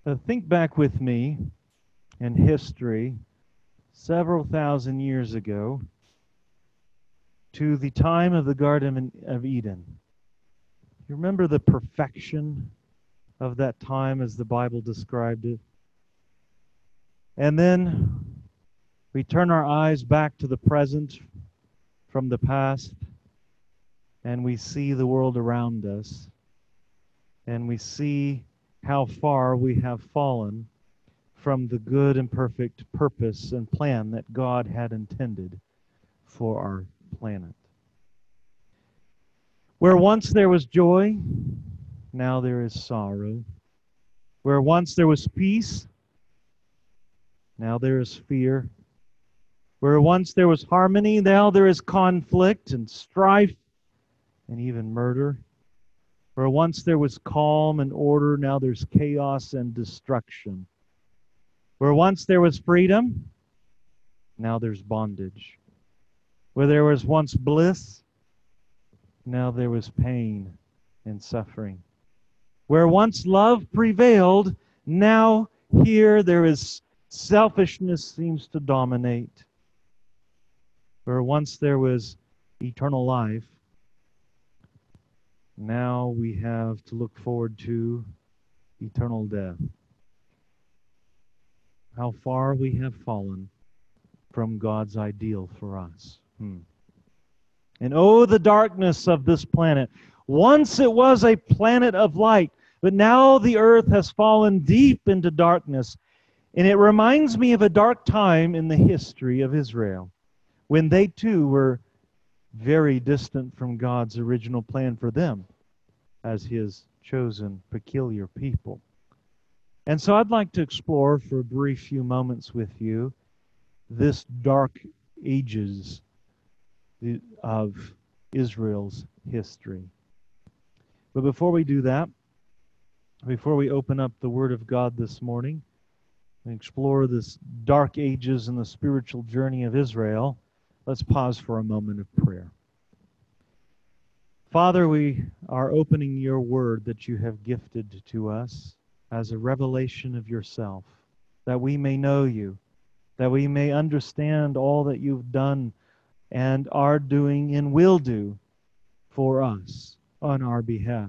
Think back with me in history, several thousand years ago, to the time of the Garden of Eden. You remember the perfection of that time as the Bible described it? And then we turn our eyes back to the present from the past, and we see the world around us, and we see how far we have fallen from the good and perfect purpose and plan that God had intended for our planet. Where once there was joy, now there is sorrow. Where once there was peace, now there is fear. Where once there was harmony, now there is conflict and strife and even murder. Where once there was calm and order, now there's chaos and destruction. Where once there was freedom, now there's bondage. Where there was once bliss, now there was pain and suffering. Where once love prevailed, now here there is selfishness seems to dominate. Where once there was eternal life, now we have to look forward to eternal death. How far we have fallen from God's ideal for us. And oh, the darkness of this planet. Once it was a planet of light, but now the earth has fallen deep into darkness. And it reminds me of a dark time in the history of Israel, when they too were very distant from God's original plan for them as His chosen, peculiar people. And so I'd like to explore for a brief few moments with you this dark ages of Israel's history. But before we do that, before we open up the Word of God this morning and explore this dark ages and the spiritual journey of Israel, let's pause for a moment of prayer. Father, we are opening your Word that you have gifted to us as a revelation of yourself, that we may know you, that we may understand all that you've done and are doing and will do for us on our behalf.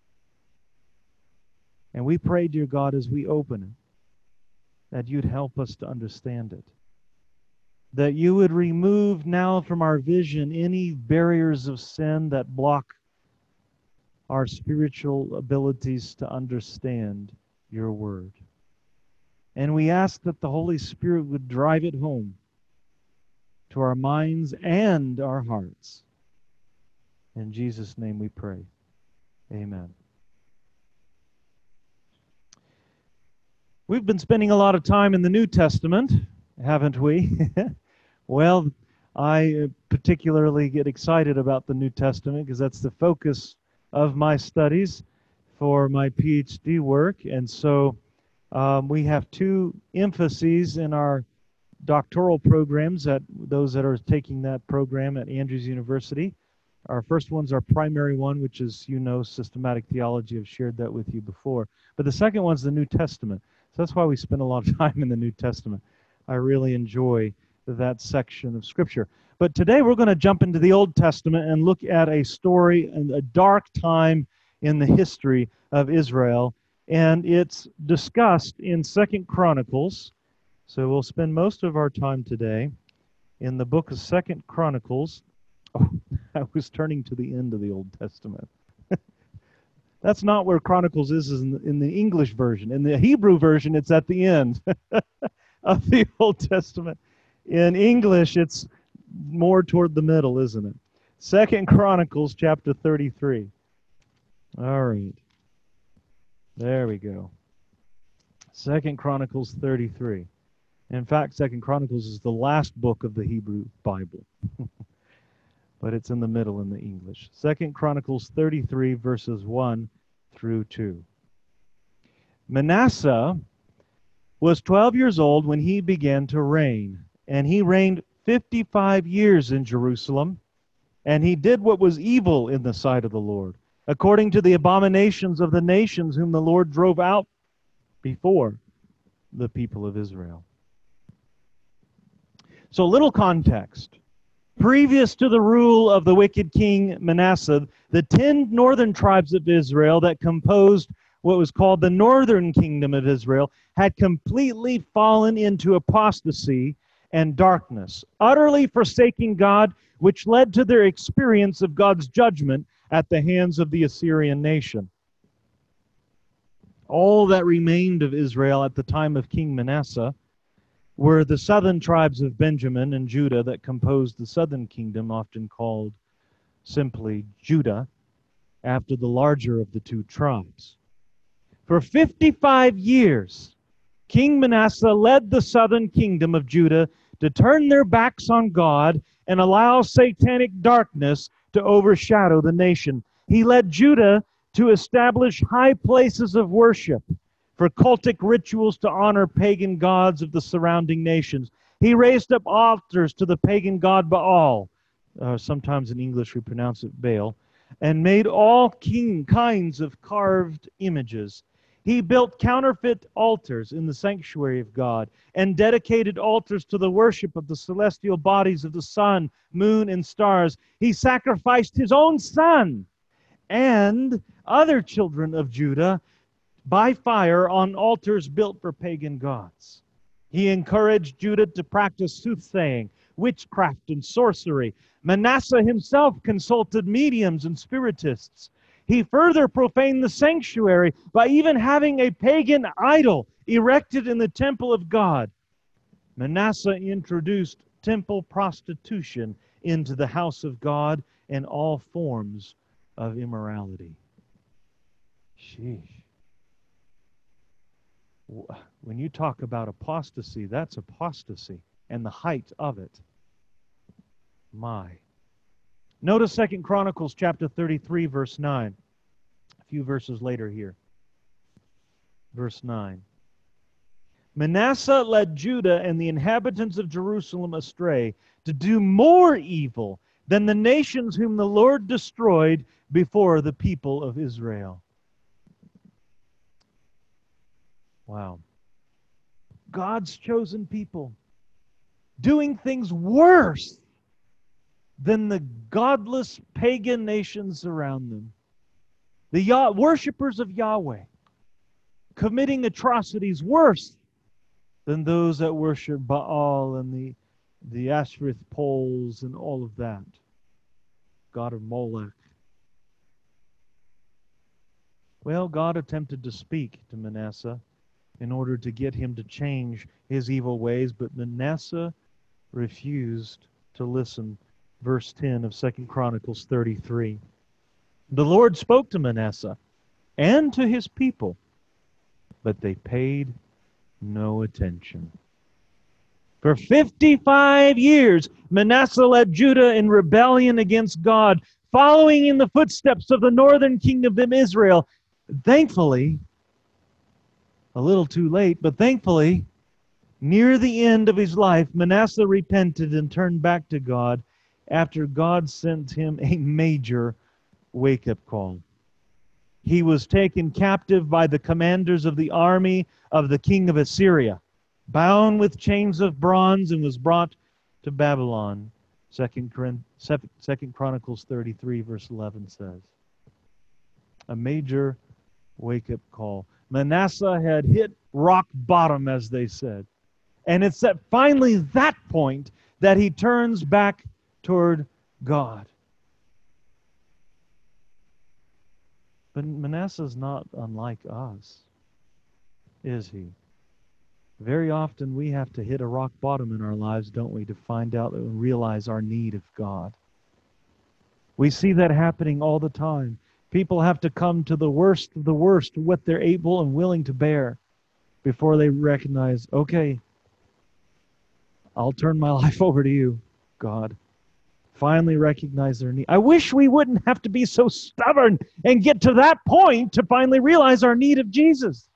And we pray, dear God, as we open it, that you'd help us to understand it, that you would remove now from our vision any barriers of sin that block our spiritual abilities to understand your word. And we ask that the Holy Spirit would drive it home to our minds and our hearts. In Jesus' name we pray. Amen. We've been spending a lot of time in the New Testament, haven't we? Well, I particularly get excited about the New Testament because that's the focus of my studies for my PhD work. And so we have two emphases in our doctoral programs, at those that are taking that program at Andrews University. Our first one's our primary one, which is, systematic theology. I've shared that with you before. But the second one's the New Testament. So that's why we spend a lot of time in the New Testament. I really enjoy that section of Scripture. But today we're going to jump into the Old Testament and look at a story and a dark time in the history of Israel. And it's discussed in 2 Chronicles. So we'll spend most of our time today in the book of 2 Chronicles. Oh, I was turning to the end of the Old Testament. That's not where Chronicles is in the English version. In the Hebrew version, it's at the end of the Old Testament. In English, it's more toward the middle, isn't it? 2 Chronicles chapter 33. All right. There we go. 2 Chronicles 33. In fact, 2 Chronicles is the last book of the Hebrew Bible. But it's in the middle in the English. 2 Chronicles 33, verses 1 through 2. Manasseh was 12 years old when he began to reign, and he reigned 55 years in Jerusalem, and he did what was evil in the sight of the Lord, according to the abominations of the nations whom the Lord drove out before the people of Israel. So, a little context. Previous to the rule of the wicked king Manasseh, the 10 northern tribes of Israel that composed what was called the northern kingdom of Israel had completely fallen into apostasy and darkness, utterly forsaking God, which led to their experience of God's judgment at the hands of the Assyrian nation. All that remained of Israel at the time of King Manasseh were the southern tribes of Benjamin and Judah that composed the southern kingdom, often called simply Judah, after the larger of the two tribes. For 55 years, King Manasseh led the southern kingdom of Judah to turn their backs on God and allow satanic darkness to overshadow the nation. He led Judah to establish high places of worship for cultic rituals to honor pagan gods of the surrounding nations. He raised up altars to the pagan god Baal, sometimes in English we pronounce it Baal, and made all kinds of carved images. He built counterfeit altars in the sanctuary of God and dedicated altars to the worship of the celestial bodies of the sun, moon, and stars. He sacrificed his own son and other children of Judah by fire on altars built for pagan gods. He encouraged Judah to practice soothsaying, witchcraft, and sorcery. Manasseh himself consulted mediums and spiritists. He further profaned the sanctuary by even having a pagan idol erected in the temple of God. Manasseh introduced temple prostitution into the house of God and all forms of immorality. Sheesh. When you talk about apostasy, that's apostasy and the height of it. My. Notice 2 Chronicles chapter 33, verse 9. A few verses later here. Verse 9. Manasseh led Judah and the inhabitants of Jerusalem astray to do more evil than the nations whom the Lord destroyed before the people of Israel. Wow. God's chosen people doing things worse than the godless pagan nations around them. The worshipers of Yahweh committing atrocities worse than those that worship Baal and the Ashereth poles and all of that. God of Molech. Well, God attempted to speak to Manasseh in order to get him to change his evil ways, but Manasseh refused to listen. Verse 10 of 2 Chronicles 33. The Lord spoke to Manasseh and to his people, but they paid no attention. For 55 years, Manasseh led Judah in rebellion against God, following in the footsteps of the northern kingdom of Israel. Thankfully, a little too late, but thankfully, near the end of his life, Manasseh repented and turned back to God after God sent him a major wake-up call. He was taken captive by the commanders of the army of the king of Assyria, bound with chains of bronze, and was brought to Babylon. 2 Chronicles 33, verse 11 says. A major wake-up call. Manasseh had hit rock bottom, as they said. And it's at finally that point that he turns back toward God. But Manasseh's not unlike us, is he? Very often we have to hit a rock bottom in our lives, don't we, to find out and realize our need of God. We see that happening all the time. People have to come to the worst of the worst, what they're able and willing to bear, before they recognize, okay, I'll turn my life over to you, God. Finally recognize their need. I wish we wouldn't have to be so stubborn and get to that point to finally realize our need of Jesus.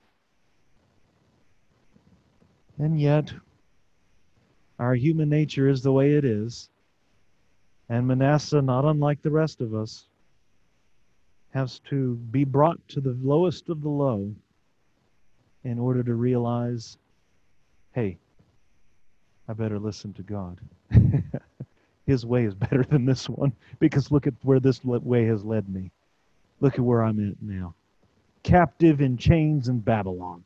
And yet, our human nature is the way it is. And Manasseh, not unlike the rest of us, has to be brought to the lowest of the low in order to realize, hey, I better listen to God. His way is better than this one, because look at where this way has led me. Look at where I'm at now. Captive in chains in Babylon.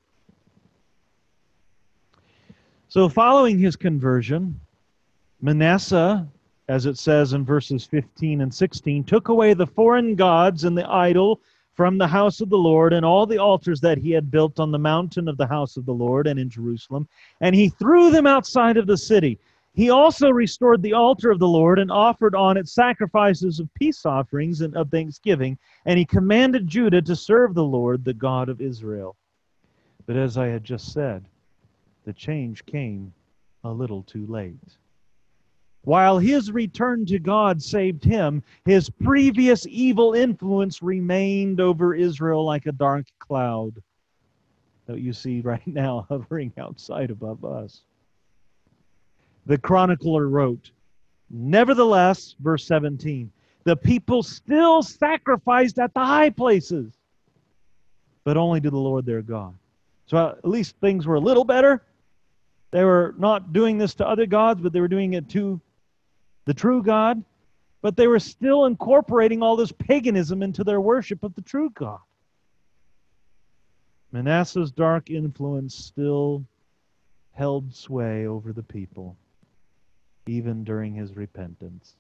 So following his conversion, Manasseh, as it says in verses 15 and 16, took away the foreign gods and the idol from the house of the Lord and all the altars that he had built on the mountain of the house of the Lord and in Jerusalem, and he threw them outside of the city. He also restored the altar of the Lord and offered on it sacrifices of peace offerings and of thanksgiving, and he commanded Judah to serve the Lord, the God of Israel. But as I had just said, the change came a little too late. While his return to God saved him, his previous evil influence remained over Israel like a dark cloud that you see right now hovering outside above us. The chronicler wrote, "Nevertheless," verse 17, "the people still sacrificed at the high places, but only to the Lord their God." So at least things were a little better. They were not doing this to other gods, but they were doing it to the true God. But they were still incorporating all this paganism into their worship of the true God. Manasseh's dark influence still held sway over the people, even during his repentance.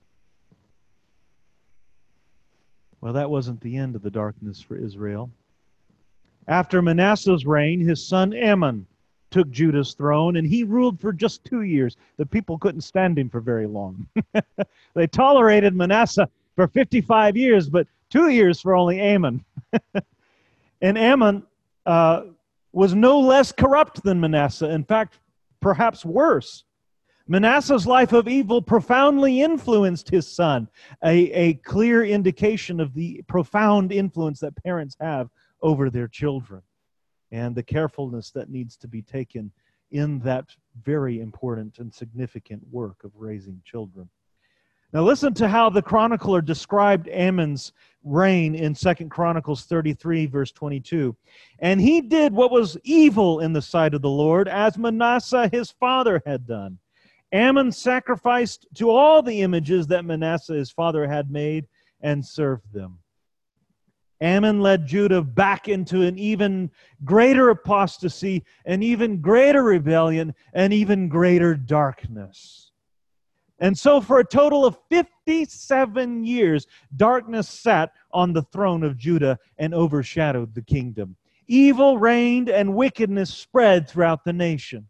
Well, that wasn't the end of the darkness for Israel. After Manasseh's reign, his son Amon took Judah's throne, and he ruled for just 2 years. The people couldn't stand him for very long. They tolerated Manasseh for 55 years, but 2 years for only Amon. And Amon was no less corrupt than Manasseh. In fact, perhaps worse. Manasseh's life of evil profoundly influenced his son, a clear indication of the profound influence that parents have over their children and the carefulness that needs to be taken in that very important and significant work of raising children. Now listen to how the chronicler described Amon's reign in 2 Chronicles 33, verse 22. "And he did what was evil in the sight of the Lord, as Manasseh his father had done. Amon sacrificed to all the images that Manasseh his father had made and served them." Amon led Judah back into an even greater apostasy, an even greater rebellion, and even greater darkness. And so for a total of 57 years, darkness sat on the throne of Judah and overshadowed the kingdom. Evil reigned and wickedness spread throughout the nation.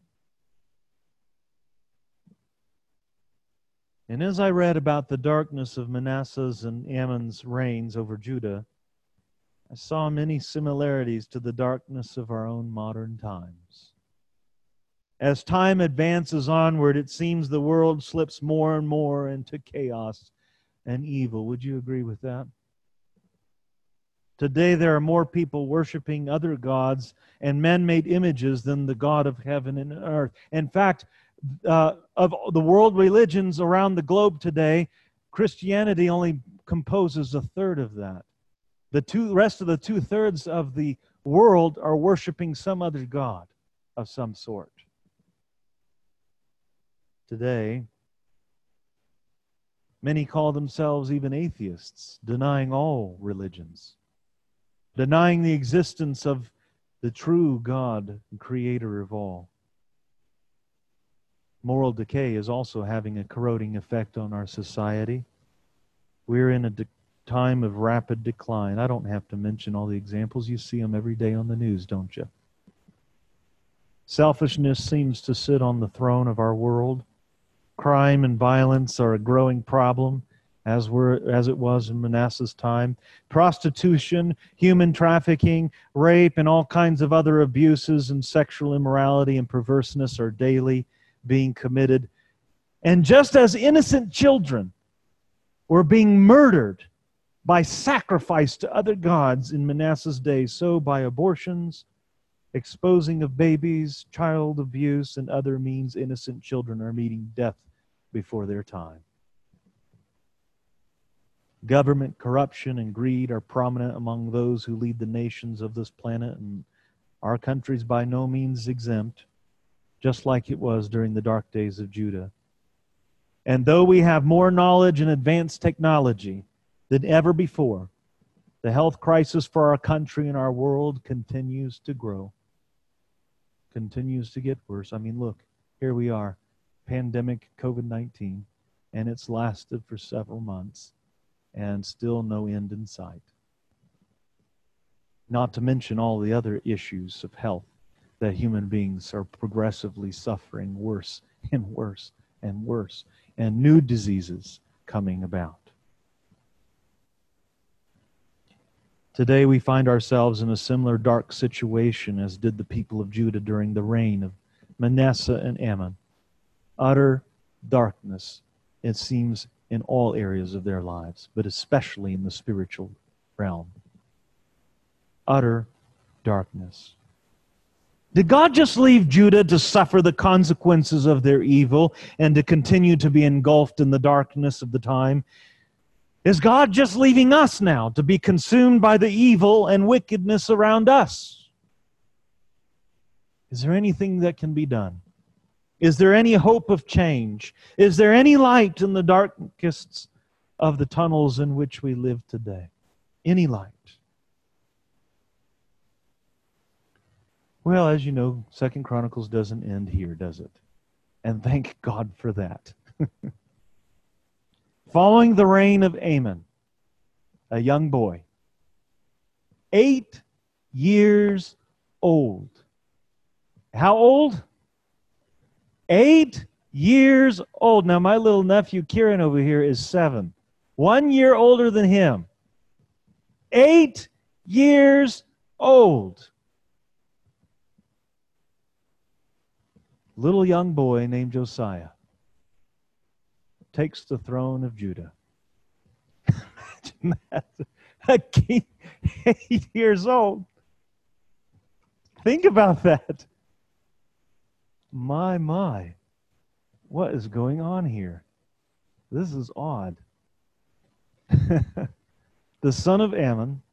And as I read about the darkness of Manasseh's and Amon's reigns over Judah, I saw many similarities to the darkness of our own modern times. As time advances onward, it seems the world slips more and more into chaos and evil. Would you agree with that? Today there are more people worshiping other gods and man-made images than the God of heaven and earth. In fact, of the world religions around the globe today, Christianity only composes a third of that. The rest of the 2/3 of the world are worshiping some other god of some sort. Today, many call themselves even atheists, denying all religions, denying the existence of the true God and creator of all. Moral decay is also having a corroding effect on our society. We're in a time of rapid decline. I don't have to mention all the examples. You see them every day on the news, don't you? Selfishness seems to sit on the throne of our world. Crime and violence are a growing problem, as it was in Manasseh's time. Prostitution, human trafficking, rape, and all kinds of other abuses and sexual immorality and perverseness are daily being committed. And just as innocent children were being murdered by sacrifice to other gods in Manasseh's day, so by abortions, exposing of babies, child abuse, and other means, innocent children are meeting death before their time. Government corruption and greed are prominent among those who lead the nations of this planet, and Our country's by no means exempt, just like it was during the dark days of Judah. And though we have more knowledge and advanced technology than ever before, the health crisis for our country and our world continues to grow, continues to get worse. I mean, look, here we are, pandemic COVID-19, and it's lasted for several months, and still no end in sight. Not to mention all the other issues of health that human beings are progressively suffering worse and worse and worse, and new diseases coming about. Today we find ourselves in a similar dark situation as did the people of Judah during the reign of Manasseh and Amon. Utter darkness, it seems, in all areas of their lives, but especially in the spiritual realm. Utter darkness. Did God just leave Judah to suffer the consequences of their evil and to continue to be engulfed in the darkness of the time? Is God just leaving us now to be consumed by the evil and wickedness around us? Is there anything that can be done? Is there any hope of change? Is there any light in the darkest of the tunnels in which we live today? Any light? Well, as you know, 2 Chronicles doesn't end here, does it? And thank God for that. Following the reign of Amon, a young boy, 8 years old. How old? 8 years old. Now, my little nephew Kieran over here is 7. 1 year older than him. 8 years old. Little young boy named Josiah takes the throne of Judah. Imagine that. A king 8 years old. Think about that. My. What is going on here? This is odd. The son of Ammon.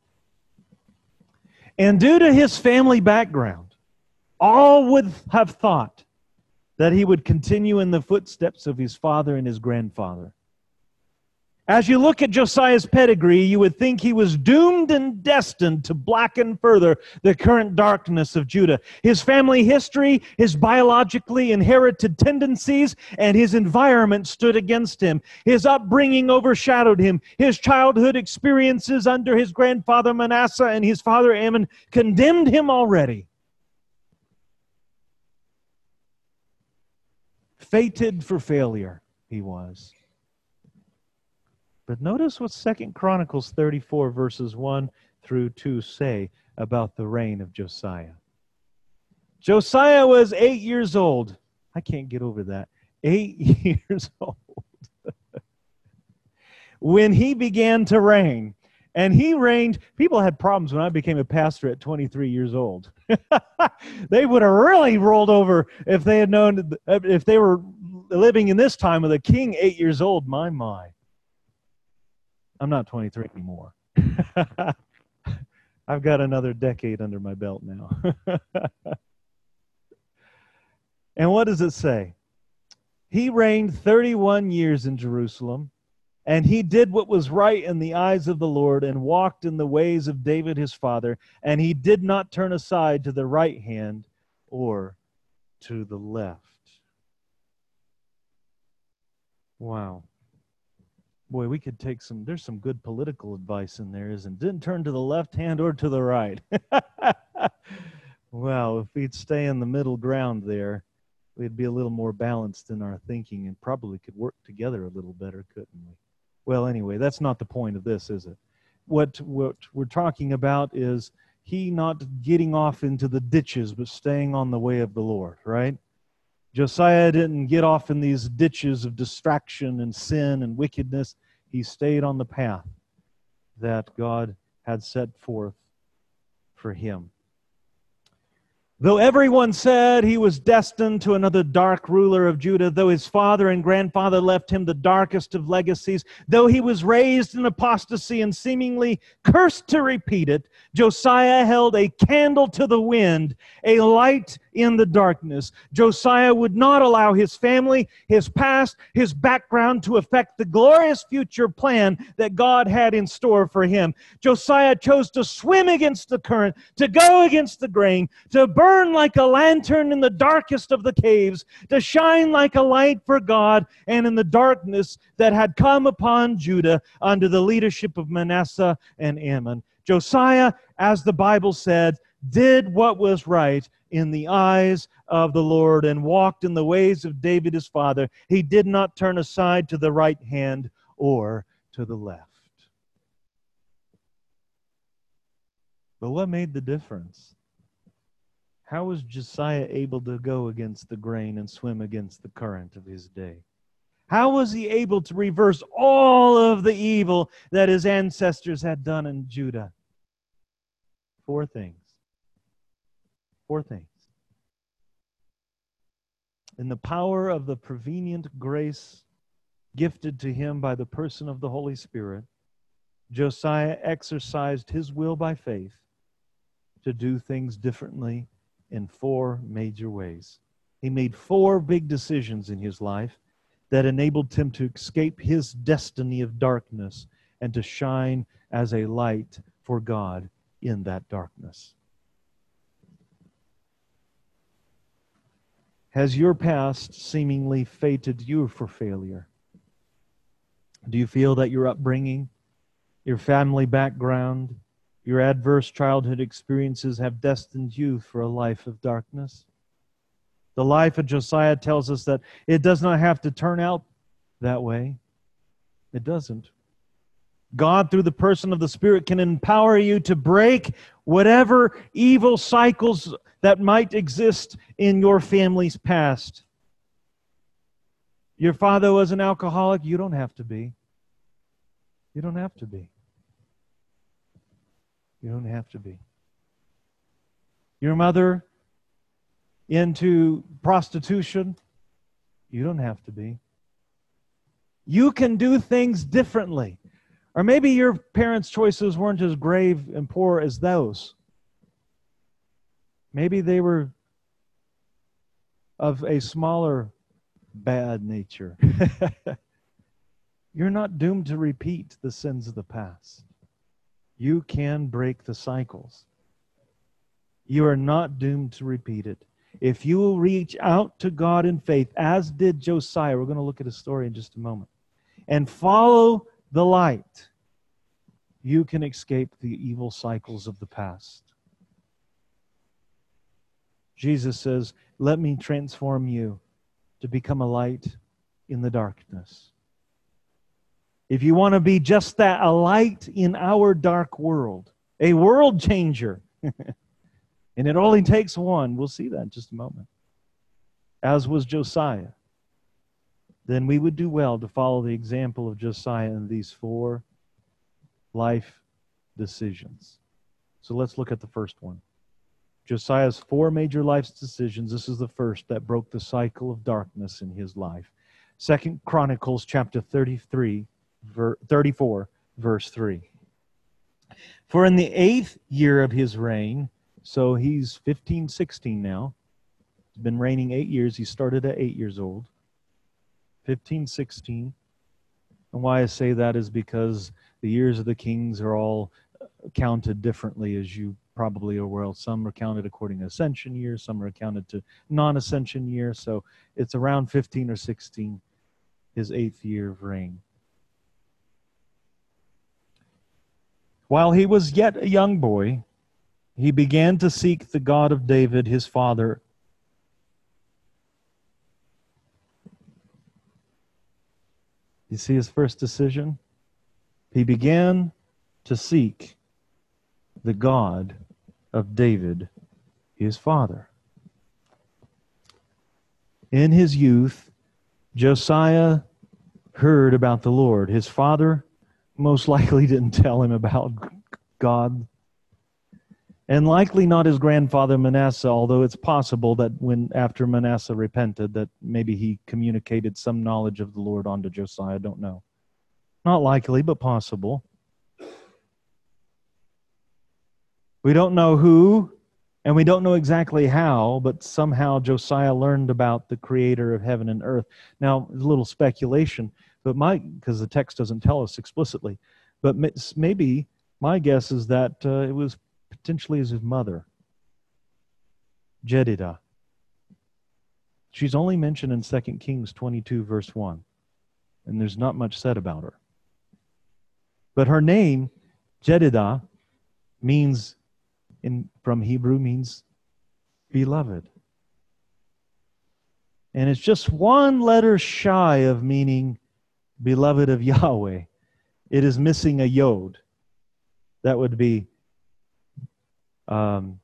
And due to his family background, all would have thought that he would continue in the footsteps of his father and his grandfather. As you look at Josiah's pedigree, you would think he was doomed and destined to blacken further the current darkness of Judah. His family history, his biologically inherited tendencies, and his environment stood against him. His upbringing overshadowed him. His childhood experiences under his grandfather Manasseh and his father Amon condemned him already. Fated for failure, he was. But notice what 2 Chronicles 34 verses 1 through 2 say about the reign of Josiah. Josiah was 8 years old. I can't get over that. 8 years old. When he began to reign. And he reigned. People had problems when I became a pastor at 23 years old. They would have really rolled over if they had known, if they were living in this time with a king 8 years old. My. I'm not 23 anymore. I've got another decade under my belt now. And what does it say? He reigned 31 years in Jerusalem. And he did what was right in the eyes of the Lord and walked in the ways of David his father. And he did not turn aside to the right hand or to the left. Wow. Boy, we could take there's some good political advice in there, isn't it? Didn't turn to the left hand or to the right. Well, if we'd stay in the middle ground there, we'd be a little more balanced in our thinking and probably could work together a little better, couldn't we? Well, anyway, that's not the point of this, is it? What we're talking about is he not getting off into the ditches, but staying on the way of the Lord, right? Josiah didn't get off in these ditches of distraction and sin and wickedness. He stayed on the path that God had set forth for him. Though everyone said he was destined to another dark ruler of Judah, though his father and grandfather left him the darkest of legacies, though he was raised in apostasy and seemingly cursed to repeat it, Josiah held a candle to the wind, a light in the darkness. Josiah would not allow his family, his past, his background to affect the glorious future plan that God had in store for him. Josiah chose to swim against the current, to go against the grain, to burn like a lantern in the darkest of the caves, to shine like a light for God and in the darkness that had come upon Judah under the leadership of Manasseh and Amon. Josiah, as the Bible said, did what was right in the eyes of the Lord and walked in the ways of David his father. He did not turn aside to the right hand or to the left. But what made the difference? How was Josiah able to go against the grain and swim against the current of his day? How was he able to reverse all of the evil that his ancestors had done in Judah? Four things. Four things. In the power of the prevenient grace gifted to him by the person of the Holy Spirit, Josiah exercised his will by faith to do things differently in four major ways. He made four big decisions in his life that enabled him to escape his destiny of darkness and to shine as a light for God in that darkness. Has your past seemingly fated you for failure? Do you feel that your upbringing, your family background, your adverse childhood experiences have destined you for a life of darkness? The life of Josiah tells us that it does not have to turn out that way. It doesn't. God, through the person of the Spirit, can empower you to break whatever evil cycles that might exist in your family's past. Your father was an alcoholic. You don't have to be. You don't have to be. You don't have to be. Your mother into prostitution. You don't have to be. You can do things differently. Or maybe your parents' choices weren't as grave and poor as those. Maybe they were of a smaller bad nature. You're not doomed to repeat the sins of the past. You can break the cycles. You are not doomed to repeat it. If you will reach out to God in faith, as did Josiah, we're going to look at his story in just a moment, and follow the light, you can escape the evil cycles of the past. Jesus says, let me transform you to become a light in the darkness. If you want to be just that, a light in our dark world, a world changer, and it only takes one, we'll see that in just a moment, as was Josiah, then we would do well to follow the example of Josiah in these four life decisions. So let's look at the first one. Josiah's four major life decisions. This is the first that broke the cycle of darkness in his life. 2 Chronicles chapter 34, verse 3. For in the 8th year of his reign, so he's 15, 16 now. He's been reigning 8 years. He started at 8 years old. 15, 16. And why I say that is because the years of the kings are all counted differently, as you probably are aware. Some are counted according to ascension years, some are counted to non-ascension years. So it's around 15 or 16, his 8th year of reign. While he was yet a young boy, he began to seek the God of David, his father. You see his first decision? He began to seek the God of David, his father. In his youth, Josiah heard about the Lord. His father most likely didn't tell him about God. And likely not his grandfather Manasseh, although it's possible that when after Manasseh repented, that maybe he communicated some knowledge of the Lord onto Josiah. I don't know. Not likely, but possible. We don't know who, and we don't know exactly how, but somehow Josiah learned about the creator of heaven and earth. Now, a little speculation, but because the text doesn't tell us explicitly, but maybe my guess is that it was potentially his mother, Jedidah. She's only mentioned in 2 Kings 22, verse 1, and there's not much said about her. But her name, Jedidah, means, from Hebrew, means beloved. And it's just one letter shy of meaning beloved of Yahweh. It is missing a yod. That would be Jedyadah.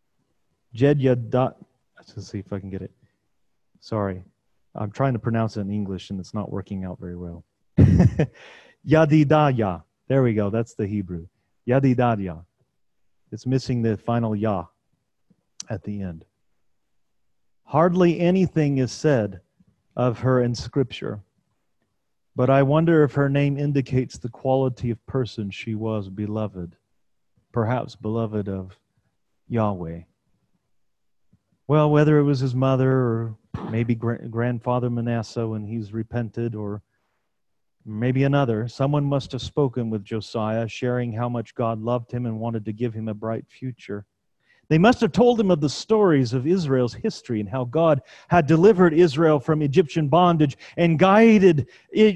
Let's see if I can get it. Sorry. I'm trying to pronounce it in English and it's not working out very well. Yadidaya. There we go. That's the Hebrew. Yadidaya. It's missing the final Yah at the end. Hardly anything is said of her in Scripture, but I wonder if her name indicates the quality of person she was, beloved, perhaps beloved of Yahweh. Well, whether it was his mother or maybe grandfather Manasseh when he's repented, or maybe another, someone must have spoken with Josiah, sharing how much God loved him and wanted to give him a bright future. They must have told him of the stories of Israel's history and how God had delivered Israel from Egyptian bondage and guided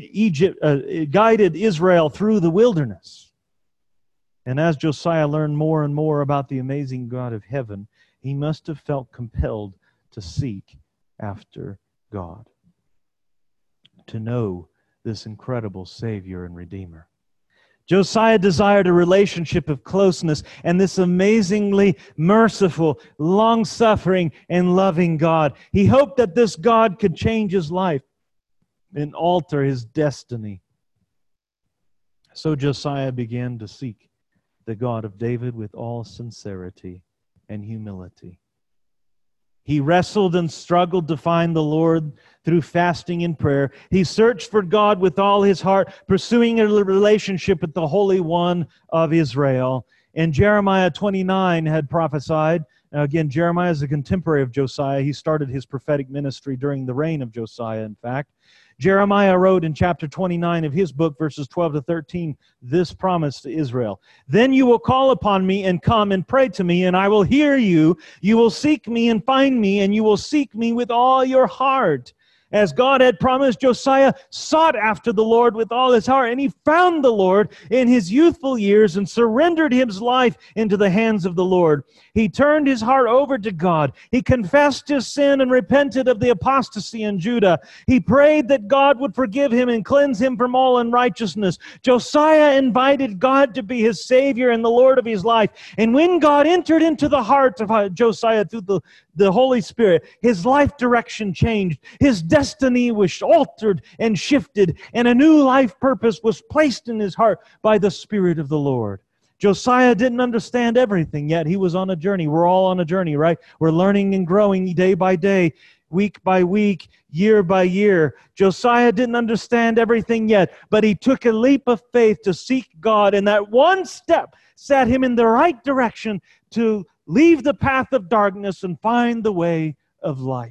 Israel through the wilderness. And as Josiah learned more and more about the amazing God of heaven, he must have felt compelled to seek after God, to know this incredible Savior and Redeemer. Josiah desired a relationship of closeness and this amazingly merciful, long-suffering, and loving God. He hoped that this God could change his life and alter his destiny. So Josiah began to seek the God of David with all sincerity and humility. He wrestled and struggled to find the Lord through fasting and prayer. He searched for God with all his heart, pursuing a relationship with the Holy One of Israel. And Jeremiah 29 had prophesied. Now again, Jeremiah is a contemporary of Josiah. He started his prophetic ministry during the reign of Josiah, in fact. Jeremiah wrote in chapter 29 of his book, verses 12 to 13, this promise to Israel. Then you will call upon me and come and pray to me, and I will hear you. You will seek me and find me, and you will seek me with all your heart. As God had promised, Josiah sought after the Lord with all his heart, and he found the Lord in his youthful years and surrendered his life into the hands of the Lord. He turned his heart over to God. He confessed his sin and repented of the apostasy in Judah. He prayed that God would forgive him and cleanse him from all unrighteousness. Josiah invited God to be his Savior and the Lord of his life. And when God entered into the heart of Josiah through the Holy Spirit, his life direction changed. His destiny was altered and shifted, and a new life purpose was placed in his heart by the Spirit of the Lord. Josiah didn't understand everything yet. He was on a journey. We're all on a journey, right? We're learning and growing day by day, week by week, year by year. Josiah didn't understand everything yet, but he took a leap of faith to seek God, and that one step set him in the right direction to leave the path of darkness and find the way of light.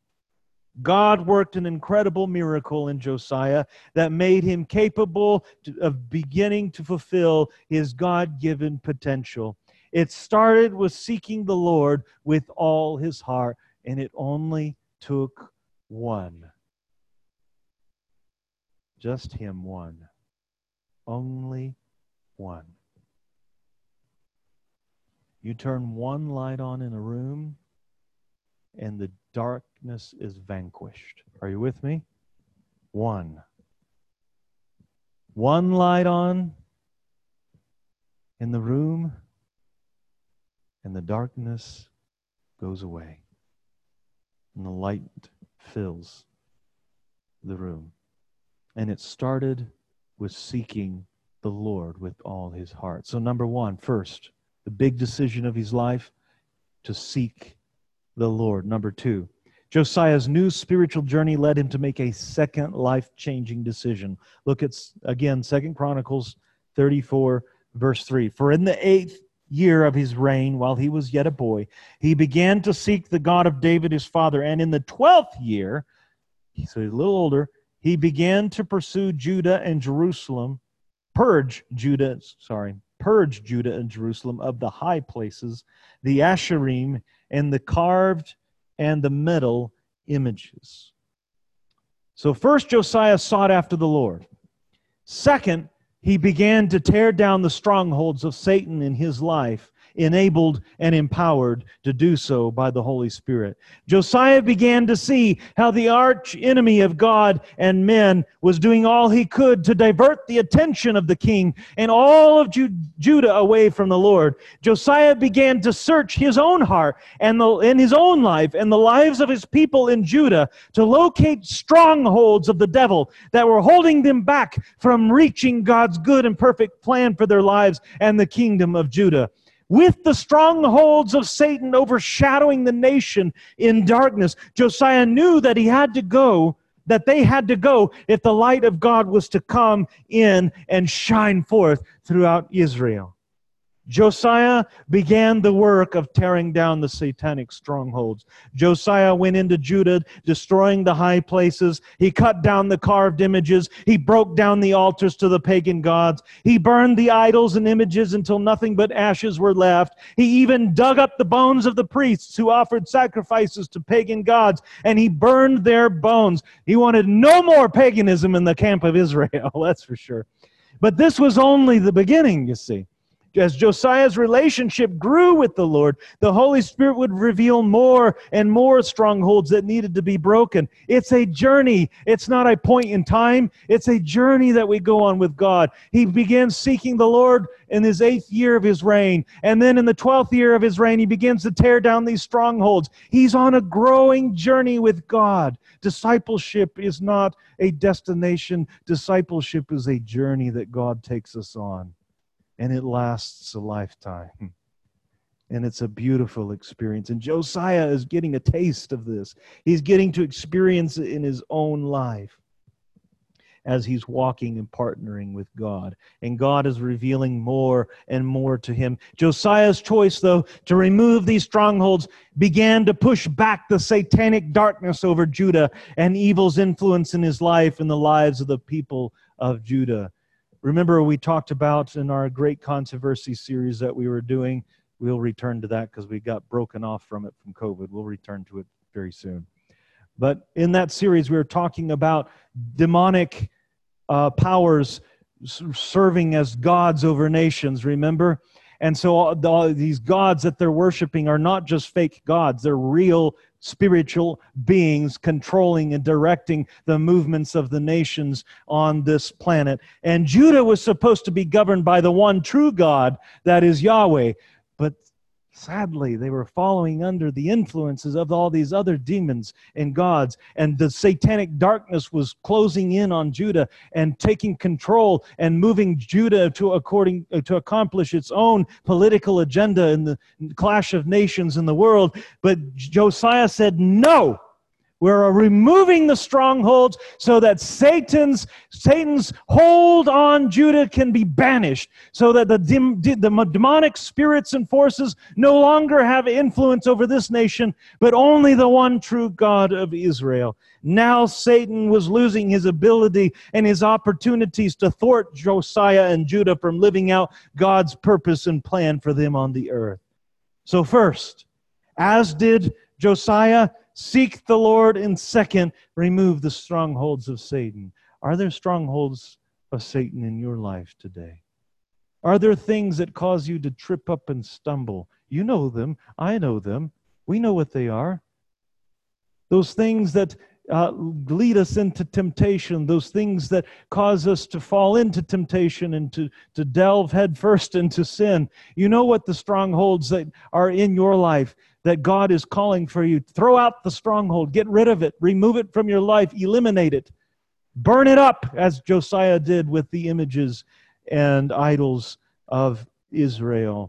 God worked an incredible miracle in Josiah that made him capable of beginning to fulfill his God-given potential. It started with seeking the Lord with all his heart, and it only took one. Just him, one. Only one. You turn one light on in a room, and the darkness is vanquished. Are you with me? One. One light on in the room, and the darkness goes away. And the light fills the room. And it started with seeking the Lord with all his heart. So number one, first, the big decision of his life, to seek the Lord. Number 2, Josiah's new spiritual journey led him to make a second life-changing decision. Look at, again, 2 Chronicles 34, verse 3. For in the 8th year of his reign, while he was yet a boy, he began to seek the God of David his father. And in the 12th year, so he's a little older, he began to pursue Judah and Jerusalem, purge Judah and Jerusalem of the high places, the Asherim, and the carved and the metal images. So first, Josiah sought after the Lord. Second, he began to tear down the strongholds of Satan in his life, enabled and empowered to do so by the Holy Spirit. Josiah began to see how the arch enemy of God and men was doing all he could to divert the attention of the king and all of Judah away from the Lord. Josiah began to search his own heart and in his own life and the lives of his people in Judah to locate strongholds of the devil that were holding them back from reaching God's good and perfect plan for their lives and the kingdom of Judah. With the strongholds of Satan overshadowing the nation in darkness, Josiah knew that they had to go if the light of God was to come in and shine forth throughout Israel. Josiah began the work of tearing down the satanic strongholds. Josiah went into Judah, destroying the high places. He cut down the carved images. He broke down the altars to the pagan gods. He burned the idols and images until nothing but ashes were left. He even dug up the bones of the priests who offered sacrifices to pagan gods, and he burned their bones. He wanted no more paganism in the camp of Israel, that's for sure. But this was only the beginning, you see. As Josiah's relationship grew with the Lord, the Holy Spirit would reveal more and more strongholds that needed to be broken. It's a journey. It's not a point in time. It's a journey that we go on with God. He began seeking the Lord in his 8th year of his reign. And then in the 12th year of his reign, he begins to tear down these strongholds. He's on a growing journey with God. Discipleship is not a destination. Discipleship is a journey that God takes us on. And it lasts a lifetime. And it's a beautiful experience. And Josiah is getting a taste of this. He's getting to experience it in his own life as he's walking and partnering with God. And God is revealing more and more to him. Josiah's choice, though, to remove these strongholds began to push back the satanic darkness over Judah and evil's influence in his life and the lives of the people of Judah. Remember, we talked about in our Great Controversy series that we were doing. We'll return to that because we got broken off from it from COVID. We'll return to it very soon. But in that series, we were talking about demonic powers serving as gods over nations, remember? And so all these gods that they're worshiping are not just fake gods. They're real spiritual beings controlling and directing the movements of the nations on this planet. And Judah was supposed to be governed by the one true God, that is Yahweh. But sadly, they were following under the influences of all these other demons and gods. And the satanic darkness was closing in on Judah and taking control and moving Judah to accomplish its own political agenda in the clash of nations in the world. But Josiah said, no. We're removing the strongholds so that Satan's hold on Judah can be banished, so that the demonic spirits and forces no longer have influence over this nation, but only the one true God of Israel. Now Satan was losing his ability and his opportunities to thwart Josiah and Judah from living out God's purpose and plan for them on the earth. So first, as did Josiah, seek the Lord, and second, remove the strongholds of Satan. Are there strongholds of Satan in your life today? Are there things that cause you to trip up and stumble? You know them. I know them. We know what they are. Those things that lead us into temptation, those things that cause us to fall into temptation and to delve headfirst into sin. You know what the strongholds that are in your life that God is calling for you. Throw out the stronghold. Get rid of it. Remove it from your life. Eliminate it. Burn it up, as Josiah did with the images and idols of Israel.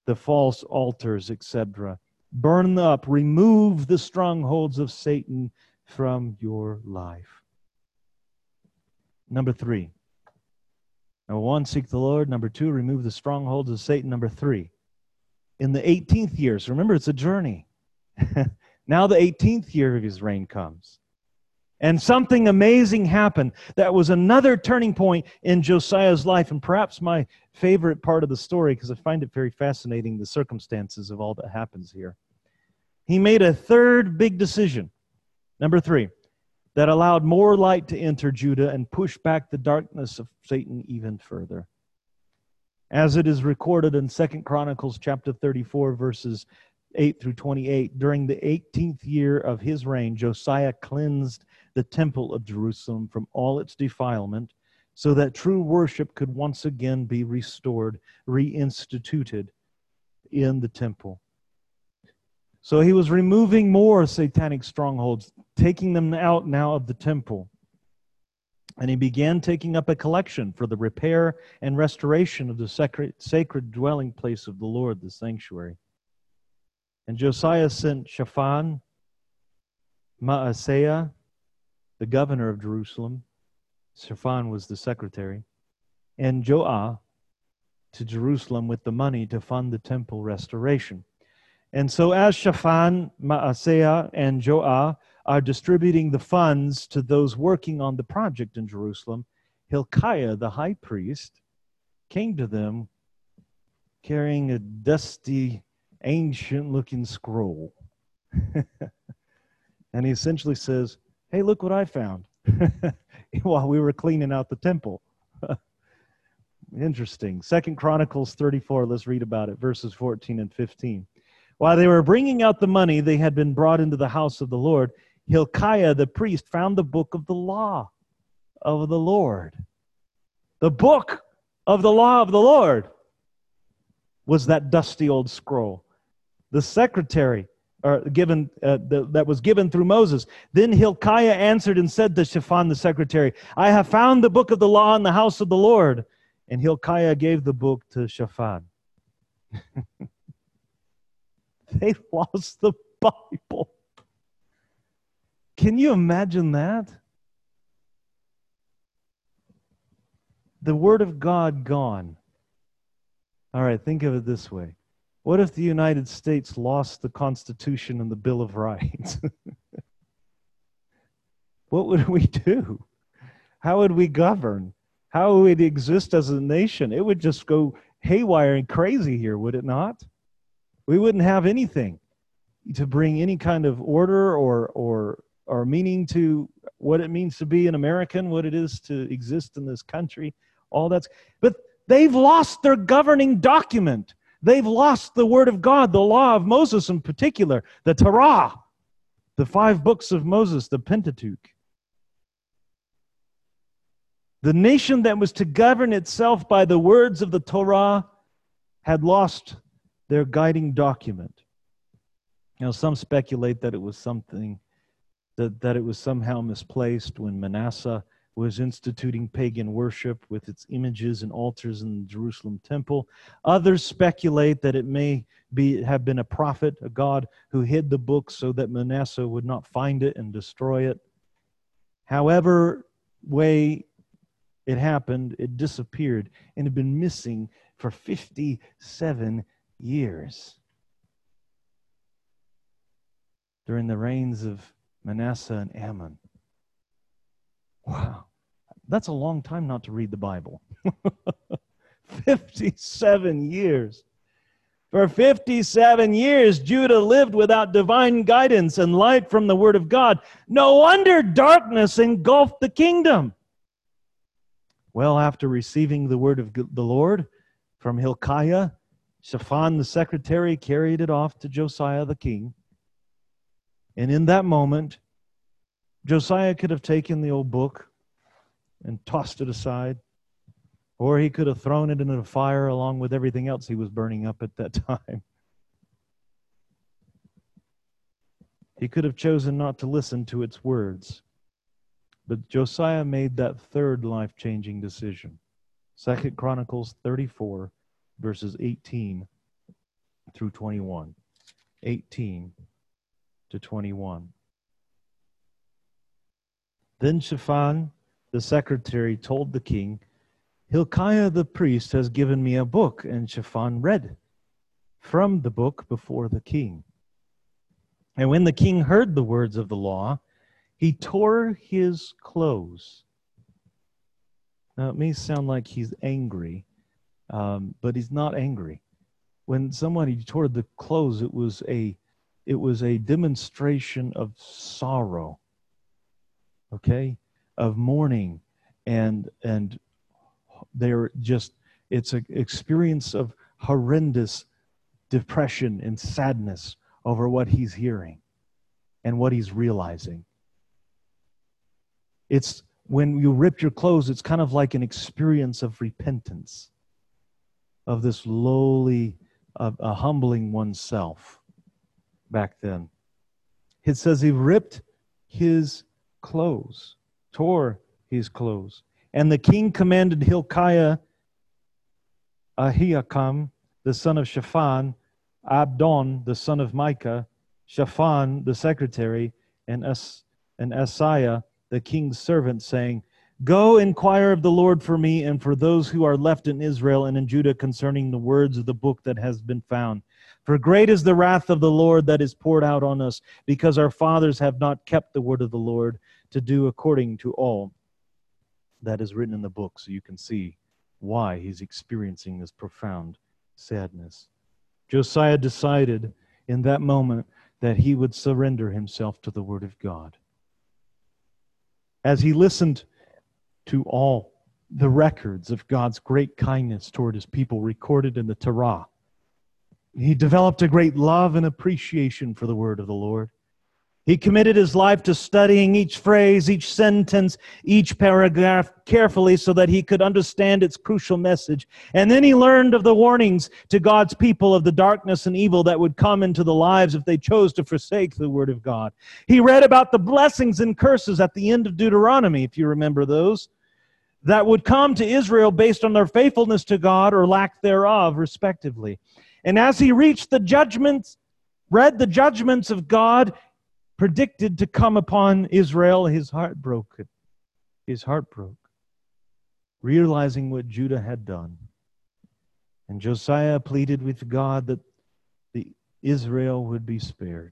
the false altars, etc. Burn up, remove the strongholds of Satan from your life. Number 3. Number 1, seek the Lord. Number 2, remove the strongholds of Satan. Number 3, in the 18th year, so remember it's a journey. Now the 18th year of his reign comes. And something amazing happened. That was another turning point in Josiah's life, and perhaps my favorite part of the story, because I find it very fascinating, the circumstances of all that happens here. He made a third big decision, number 3, that allowed more light to enter Judah and push back the darkness of Satan even further. As it is recorded in 2 Chronicles chapter 34, verses 8 through 28, during the 18th year of his reign, Josiah cleansed the temple of Jerusalem from all its defilement, so that true worship could once again be restored, reinstituted in the temple. So he was removing more satanic strongholds, taking them out now of the temple. And he began taking up a collection for the repair and restoration of the sacred dwelling place of the Lord, the sanctuary. And Josiah sent Shaphan, Maaseiah, the governor of Jerusalem. Shaphan was the secretary. And Joah to Jerusalem with the money to fund the temple restoration. And so as Shaphan, Maaseiah, and Joah are distributing the funds to those working on the project in Jerusalem, Hilkiah, the high priest, came to them carrying a dusty, ancient-looking scroll. And he essentially says, hey, look what I found while we were cleaning out the temple. Interesting. 2 Chronicles 34, let's read about it, verses 14 and 15. While they were bringing out the money they had been brought into the house of the Lord, Hilkiah the priest found the book of the law of the Lord. The book of the law of the Lord was that dusty old scroll. The secretary that was given through Moses. Then Hilkiah answered and said to Shaphan the secretary, I have found the book of the law in the house of the Lord. And Hilkiah gave the book to Shaphan. They lost the Bible. Can you imagine that? The Word of God gone. All right, think of it this way. What if the United States lost the Constitution and the Bill of Rights? What would we do? How would we govern? How would we exist as a nation? It would just go haywire and crazy here, would it not? We wouldn't have anything to bring any kind of order or meaning to what it means to be an American, what it is to exist in this country, all that's. But they've lost their governing document. They've lost the Word of God, the law of Moses in particular, the Torah, the 5 books of Moses, the Pentateuch. The nation that was to govern itself by the words of the Torah had lost their guiding document. Now, some speculate that it was something, that it was somehow misplaced when Manasseh was instituting pagan worship with its images and altars in the Jerusalem temple. Others speculate that it may have been a prophet, a god, who hid the book so that Manasseh would not find it and destroy it. However way it happened, it disappeared and had been missing for 57 years. During the reigns of Manasseh and Ammon. Wow. That's a long time not to read the Bible. 57 years. For 57 years, Judah lived without divine guidance and light from the Word of God. No wonder darkness engulfed the kingdom. Well, after receiving the word of the Lord from Hilkiah, Shaphan the secretary carried it off to Josiah the king. And in that moment, Josiah could have taken the old book and tossed it aside, or he could have thrown it into the fire along with everything else he was burning up at that time. He could have chosen not to listen to its words. But Josiah made that third life-changing decision. 2 Chronicles 34, verses 18 through 21. 18 to 21. Then Shaphan, the secretary, told the king, Hilkiah the priest has given me a book, and Shaphan read from the book before the king. And when the king heard the words of the law, he tore his clothes. Now, it may sound like he's angry, but he's not angry. When somebody tore the clothes, it was a demonstration of sorrow, okay, of mourning, and they're just, it's an experience of horrendous depression and sadness over what he's hearing and what he's realizing. It's when you rip your clothes, it's kind of like an experience of repentance, of this lowly, of humbling oneself back then. It says he ripped his clothes, tore his clothes. And the king commanded Hilkiah, Ahikam, the son of Shaphan, Abdon, the son of Micah, Shaphan, the secretary, and Asaiah, the king's servant, saying, Go inquire of the Lord for me and for those who are left in Israel and in Judah concerning the words of the book that has been found. For great is the wrath of the Lord that is poured out on us, because our fathers have not kept the word of the Lord to do according to all that is written in the book. So you can see why he's experiencing this profound sadness. Josiah decided in that moment that he would surrender himself to the word of God. As he listened to all the records of God's great kindness toward his people recorded in the Torah, he developed a great love and appreciation for the word of the Lord. He committed his life to studying each phrase, each sentence, each paragraph carefully so that he could understand its crucial message. And then he learned of the warnings to God's people of the darkness and evil that would come into the lives if they chose to forsake the word of God. He read about the blessings and curses at the end of Deuteronomy, if you remember those, that would come to Israel based on their faithfulness to God or lack thereof, respectively. And as he reached the judgments, read the judgments of God predicted to come upon Israel, his heart broke. His heart broke, realizing what Judah had done. And Josiah pleaded with God that Israel would be spared.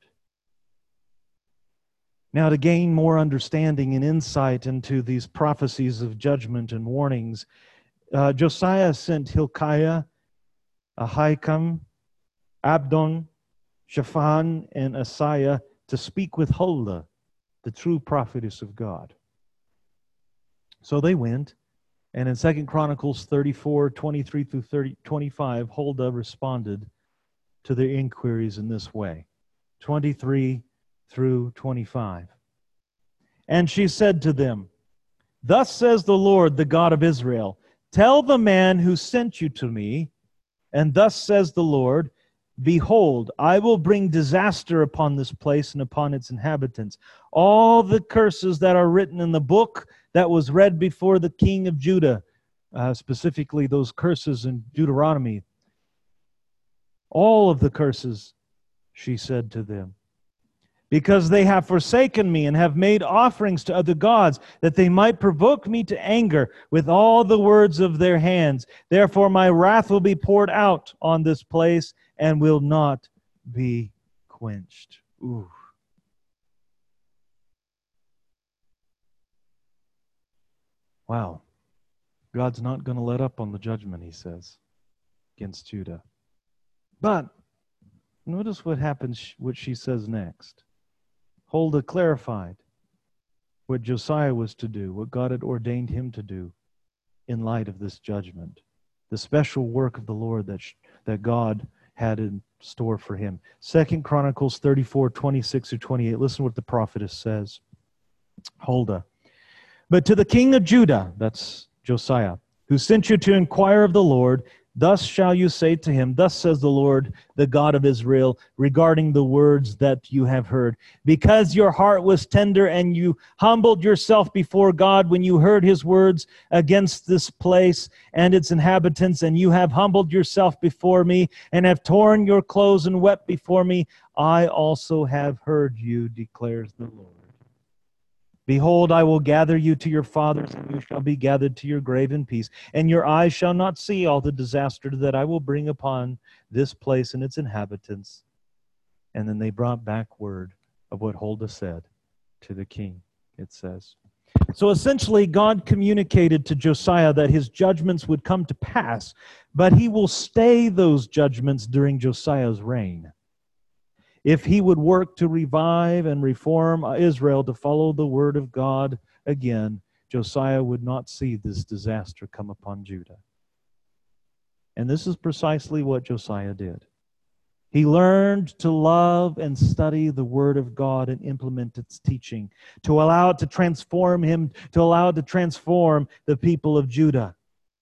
Now, to gain more understanding and insight into these prophecies of judgment and warnings, Josiah sent Hilkiah, Ahikam, Abdon, Shaphan, and Asaiah to speak with Huldah, the true prophetess of God. So they went, and in 2 Chronicles 34, 23 through 25, Huldah responded to their inquiries in this way, 23 through 25. And she said to them, Thus says the Lord, the God of Israel, Tell the man who sent you to me, and thus says the Lord, Behold, I will bring disaster upon this place and upon its inhabitants. All the curses that are written in the book that was read before the king of Judah, specifically those curses in Deuteronomy. All of the curses, she said to them, because they have forsaken me and have made offerings to other gods, that they might provoke me to anger with all the words of their hands. Therefore my wrath will be poured out on this place and will not be quenched. Ooh. Wow. God's not going to let up on the judgment, he says, against Judah. But notice what happens, what she says next. Huldah clarified what Josiah was to do, what God had ordained him to do in light of this judgment, the special work of the Lord that God had in store for him. 2 Chronicles 34, 26 through 28. Listen to what the prophetess says. Huldah. But to the king of Judah, that's Josiah, who sent you to inquire of the Lord, Thus shall you say to him, Thus says the Lord, the God of Israel, regarding the words that you have heard. Because your heart was tender and you humbled yourself before God when you heard his words against this place and its inhabitants, and you have humbled yourself before me and have torn your clothes and wept before me, I also have heard you, declares the Lord. Behold, I will gather you to your fathers, and you shall be gathered to your grave in peace. And your eyes shall not see all the disaster that I will bring upon this place and its inhabitants. And then they brought back word of what Huldah said to the king, it says. So essentially, God communicated to Josiah that his judgments would come to pass, but he will stay those judgments during Josiah's reign. If he would work to revive and reform Israel to follow the word of God again, Josiah would not see this disaster come upon Judah. And this is precisely what Josiah did. He learned to love and study the word of God and implement its teaching, to allow it to transform him, to allow it to transform the people of Judah.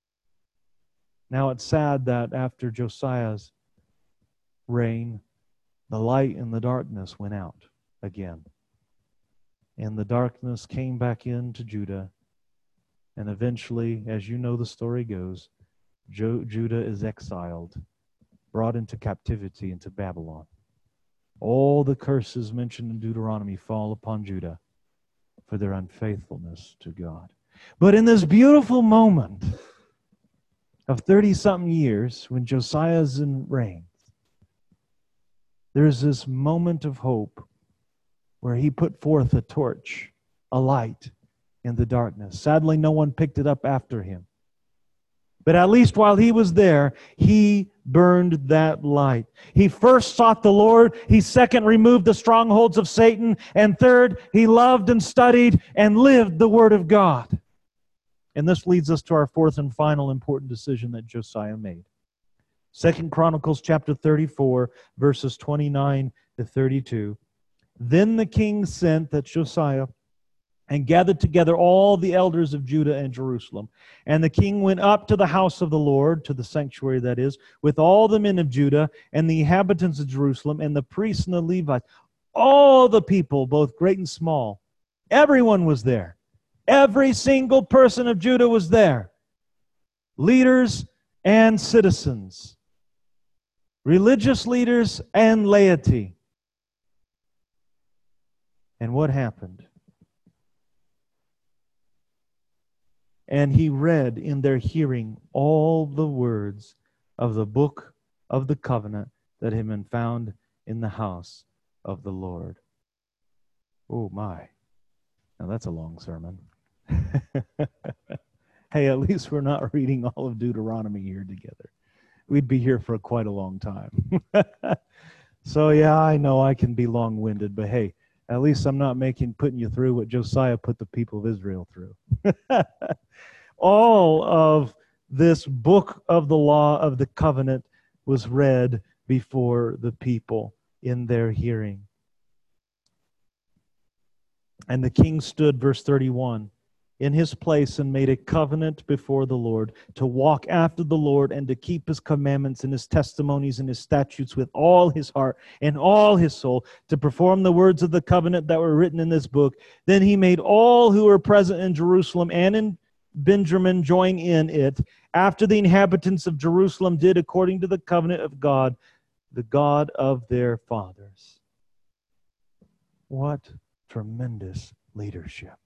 Now it's sad that after Josiah's reign, the light and the darkness went out again. And the darkness came back into Judah. And eventually, as you know the story goes, Judah is exiled, brought into captivity into Babylon. All the curses mentioned in Deuteronomy fall upon Judah for their unfaithfulness to God. But in this beautiful moment of 30-something years, when Josiah's in reign, there's this moment of hope where he put forth a torch, a light in the darkness. Sadly, no one picked it up after him. But at least while he was there, he burned that light. He first sought the Lord. He second removed the strongholds of Satan. And third, he loved and studied and lived the Word of God. And this leads us to our fourth and final important decision that Josiah made. 2 Chronicles chapter 34, verses 29 to 32. Then the king sent, that's Josiah, and gathered together all the elders of Judah and Jerusalem. And the king went up to the house of the Lord, to the sanctuary that is, with all the men of Judah and the inhabitants of Jerusalem and the priests and the Levites. All the people, both great and small. Everyone was there. Every single person of Judah was there. Leaders and citizens. Religious leaders and laity. And what happened? And he read in their hearing all the words of the book of the covenant that had been found in the house of the Lord. Oh my. Now that's a long sermon. Hey, at least we're not reading all of Deuteronomy here together. We'd be here for quite a long time. So yeah, I know I can be long-winded, but hey, at least I'm not putting you through what Josiah put the people of Israel through. All of this book of the law of the covenant was read before the people in their hearing. And the king stood, verse 31, in his place and made a covenant before the Lord to walk after the Lord and to keep his commandments and his testimonies and his statutes with all his heart and all his soul, to perform the words of the covenant that were written in this book. Then he made all who were present in Jerusalem and in Benjamin join in it, after the inhabitants of Jerusalem did according to the covenant of God, the God of their fathers. What tremendous leadership.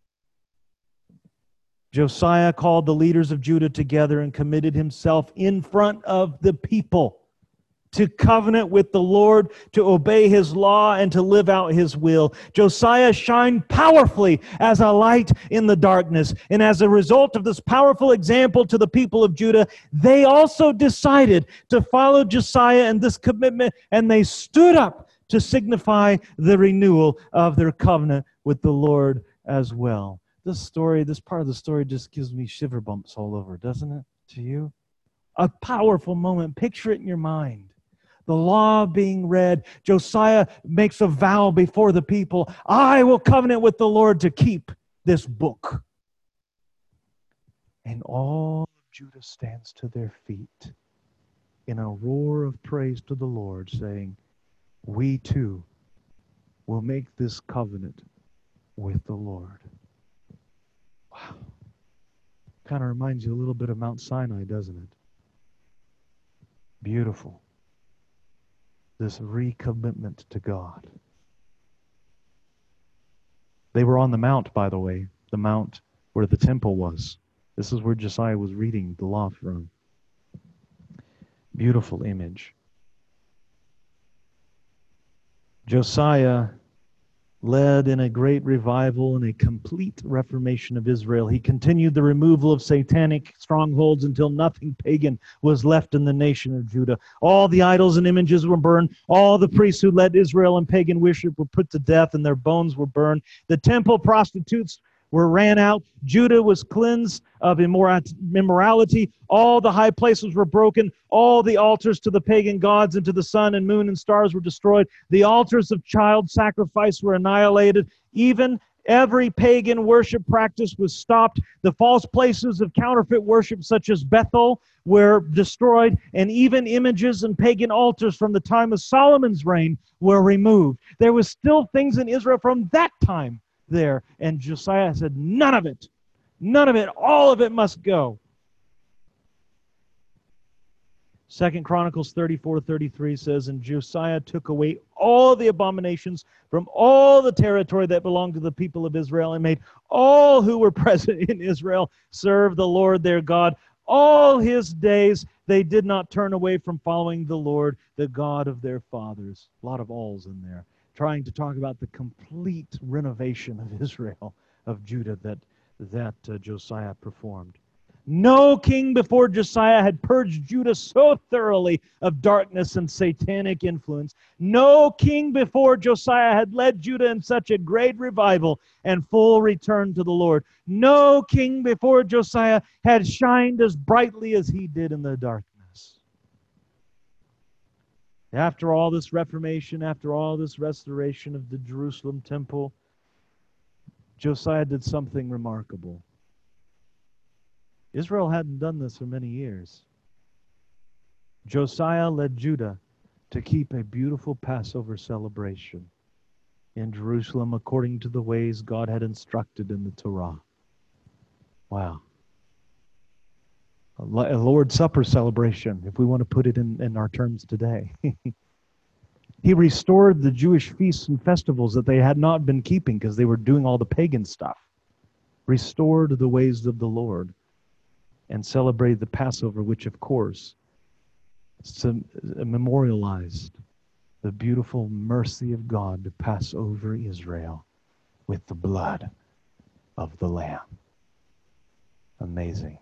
Josiah called the leaders of Judah together and committed himself in front of the people to covenant with the Lord, to obey his law, and to live out his will. Josiah shined powerfully as a light in the darkness. And as a result of this powerful example to the people of Judah, they also decided to follow Josiah and this commitment, and they stood up to signify the renewal of their covenant with the Lord as well. This part of the story just gives me shiver bumps all over, doesn't it, to you? A powerful moment. Picture it in your mind. The law being read, Josiah makes a vow before the people, I will covenant with the Lord to keep this book. And all of Judah stands to their feet in a roar of praise to the Lord, saying, we too will make this covenant with the Lord. Wow. Kind of reminds you a little bit of Mount Sinai, doesn't it? Beautiful. This recommitment to God. They were on the mount, by the way, the mount where the temple was. This is where Josiah was reading the law from. Beautiful image. Josiah led in a great revival and a complete reformation of Israel. He continued the removal of satanic strongholds until nothing pagan was left in the nation of Judah. All the idols and images were burned. All the priests who led Israel in pagan worship were put to death, and their bones were burned. The temple prostitutes were ran out. Judah was cleansed of immorality. All the high places were broken. All the altars to the pagan gods and to the sun and moon and stars were destroyed. The altars of child sacrifice were annihilated. Even every pagan worship practice was stopped. The false places of counterfeit worship, such as Bethel, were destroyed, and even images and pagan altars from the time of Solomon's reign were removed. There was still things in Israel from that time there, and Josiah said, none of it, all of it must go. 2 Chronicles 34:33 says, and Josiah took away all the abominations from all the territory that belonged to the people of Israel, and made all who were present in Israel serve the Lord their God. All his days they did not turn away from following the Lord, the God of their fathers. A lot of alls in there, trying to talk about the complete renovation of Israel, of Judah, that Josiah performed. No king before Josiah had purged Judah so thoroughly of darkness and satanic influence. No king before Josiah had led Judah in such a great revival and full return to the Lord. No king before Josiah had shined as brightly as he did in the darkness. After all this reformation, after all this restoration of the Jerusalem temple, Josiah did something remarkable. Israel hadn't done this for many years. Josiah led Judah to keep a beautiful Passover celebration in Jerusalem according to the ways God had instructed in the Torah. Wow. A Lord's Supper celebration, if we want to put it in our terms today. He restored the Jewish feasts and festivals that they had not been keeping because they were doing all the pagan stuff. Restored the ways of the Lord and celebrated the Passover, which, of course, memorialized the beautiful mercy of God to pass over Israel with the blood of the Lamb. Amazing.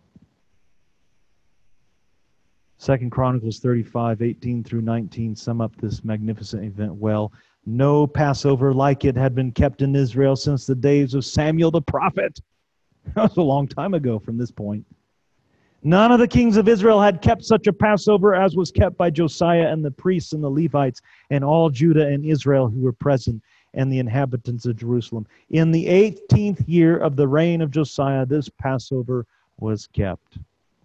2 Chronicles 35:18 through 19 sum up this magnificent event well. No Passover like it had been kept in Israel since the days of Samuel the prophet. That was a long time ago from this point. None of the kings of Israel had kept such a Passover as was kept by Josiah and the priests and the Levites and all Judah and Israel who were present, and the inhabitants of Jerusalem. In the 18th year of the reign of Josiah, this Passover was kept.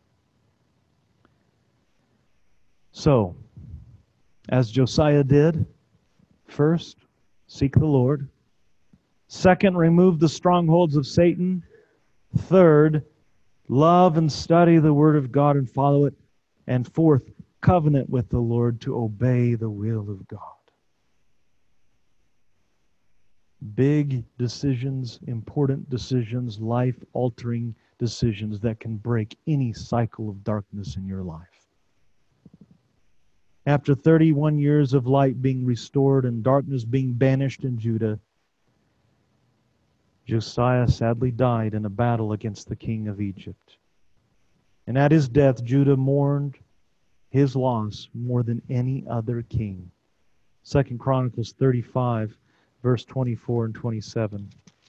So, as Josiah did, first, seek the Lord. Second, remove the strongholds of Satan. Third, love and study the Word of God and follow it. And fourth, covenant with the Lord to obey the will of God. Big decisions, important decisions, life-altering decisions that can break any cycle of darkness in your life. After 31 years of light being restored and darkness being banished in Judah, Josiah sadly died in a battle against the king of Egypt. And at his death, Judah mourned his loss more than any other king. 2 Chronicles 35, verse 24 and 27.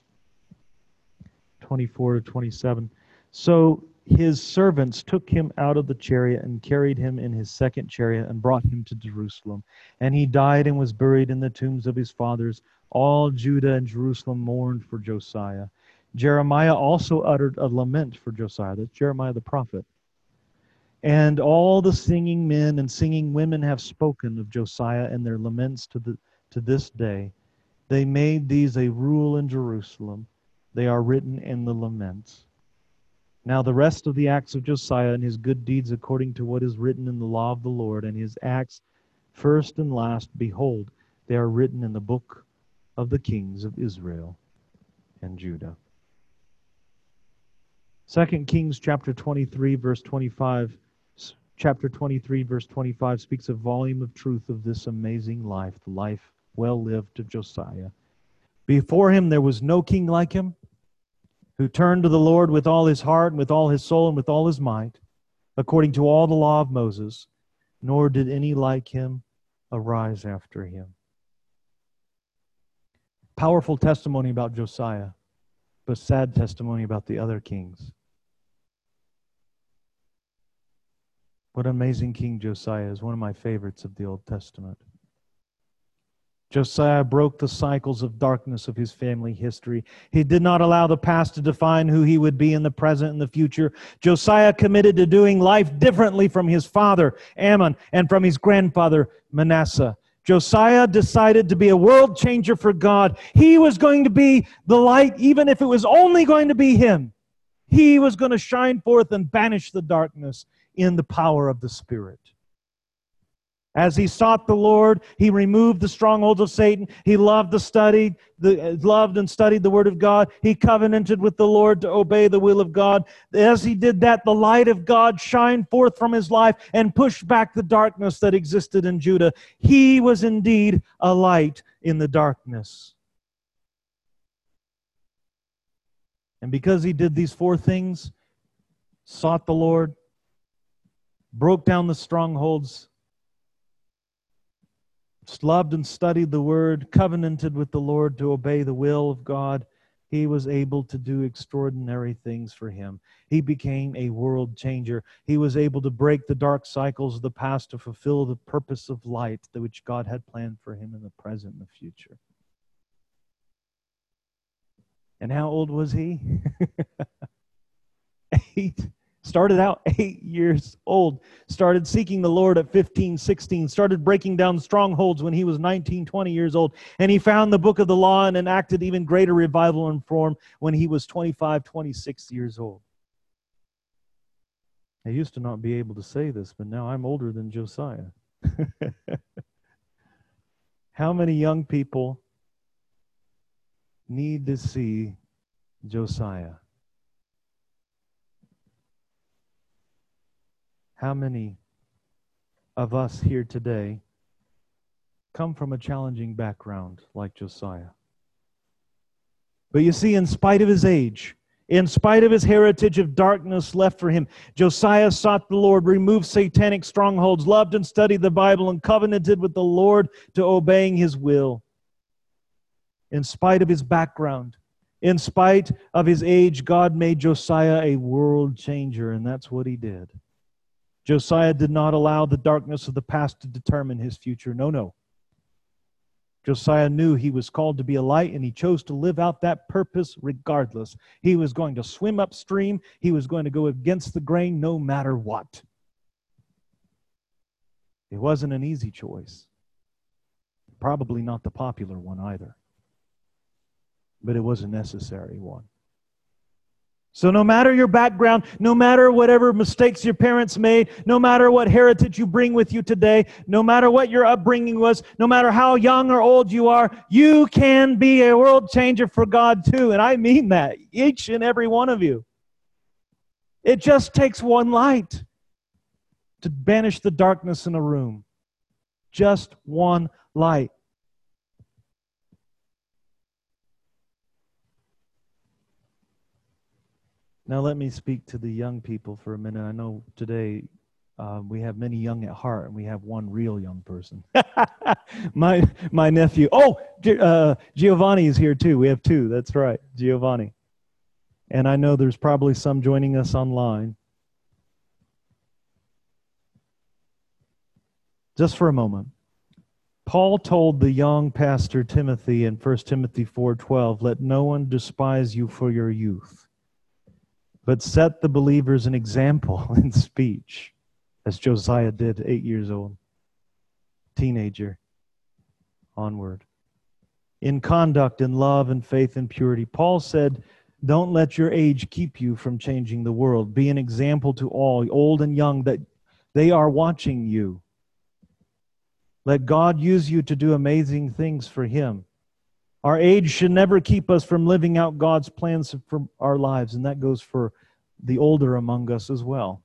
24 to 27. So his servants took him out of the chariot and carried him in his second chariot and brought him to Jerusalem. And he died and was buried in the tombs of his fathers. All Judah and Jerusalem mourned for Josiah. Jeremiah also uttered a lament for Josiah. That's Jeremiah the prophet. And all the singing men and singing women have spoken of Josiah and their laments to this day. They made these a rule in Jerusalem. They are written in the laments. Now the rest of the acts of Josiah and his good deeds according to what is written in the law of the Lord, and his acts first and last, behold, they are written in the book of the kings of Israel and Judah. 2 Kings chapter 23, verse 25. Chapter 23, verse 25 speaks a volume of truth of this amazing life, the life well lived of Josiah. Before him there was no king like him, who turned to the Lord with all his heart and with all his soul and with all his might, according to all the law of Moses, nor did any like him arise after him. Powerful testimony about Josiah, but sad testimony about the other kings. What an amazing king Josiah is, one of my favorites of the Old Testament. Josiah broke the cycles of darkness of his family history. He did not allow the past to define who he would be in the present and the future. Josiah committed to doing life differently from his father, Ammon, and from his grandfather, Manasseh. Josiah decided to be a world changer for God. He was going to be the light, even if it was only going to be him. He was going to shine forth and banish the darkness in the power of the Spirit. As he sought the Lord, he removed the strongholds of Satan. He loved and studied the Word of God. He covenanted with the Lord to obey the will of God. As he did that, the light of God shined forth from his life and pushed back the darkness that existed in Judah. He was indeed a light in the darkness. And because he did these four things, sought the Lord, broke down the strongholds, loved and studied the Word, covenanted with the Lord to obey the will of God, he was able to do extraordinary things for him. He became a world changer. He was able to break the dark cycles of the past to fulfill the purpose of light which God had planned for him in the present and the future. And how old was he? 8. Started out 8 years old. Started seeking the Lord at 15, 16. Started breaking down strongholds when he was 19, 20 years old. And he found the book of the law and enacted even greater revival and reform when he was 25, 26 years old. I used to not be able to say this, but now I'm older than Josiah. How many young people need to see Josiah? How many of us here today come from a challenging background like Josiah? But you see, in spite of his age, in spite of his heritage of darkness left for him, Josiah sought the Lord, removed satanic strongholds, loved and studied the Bible, and covenanted with the Lord to obeying his will. In spite of his background, in spite of his age, God made Josiah a world changer, and that's what he did. Josiah did not allow the darkness of the past to determine his future. No. Josiah knew he was called to be a light, and he chose to live out that purpose regardless. He was going to swim upstream. He was going to go against the grain no matter what. It wasn't an easy choice. Probably not the popular one either. But it was a necessary one. So no matter your background, no matter whatever mistakes your parents made, no matter what heritage you bring with you today, no matter what your upbringing was, no matter how young or old you are, you can be a world changer for God too. And I mean that, each and every one of you. It just takes one light to banish the darkness in a room. Just one light. Now let me speak to the young people for a minute. I know today we have many young at heart, and we have one real young person. my nephew. Oh, Giovanni is here too. We have two. That's right, Giovanni. And I know there's probably some joining us online. Just for a moment. Paul told the young pastor Timothy in 1 Timothy 4:12, "Let no one despise you for your youth, but set the believers an example in speech, as Josiah did, 8 years old, teenager, onward. In conduct, in love, and faith, and purity. Paul said, don't let your age keep you from changing the world. Be an example to all, old and young, that they are watching you. Let God use you to do amazing things for Him. Our age should never keep us from living out God's plans for our lives, and that goes for the older among us as well.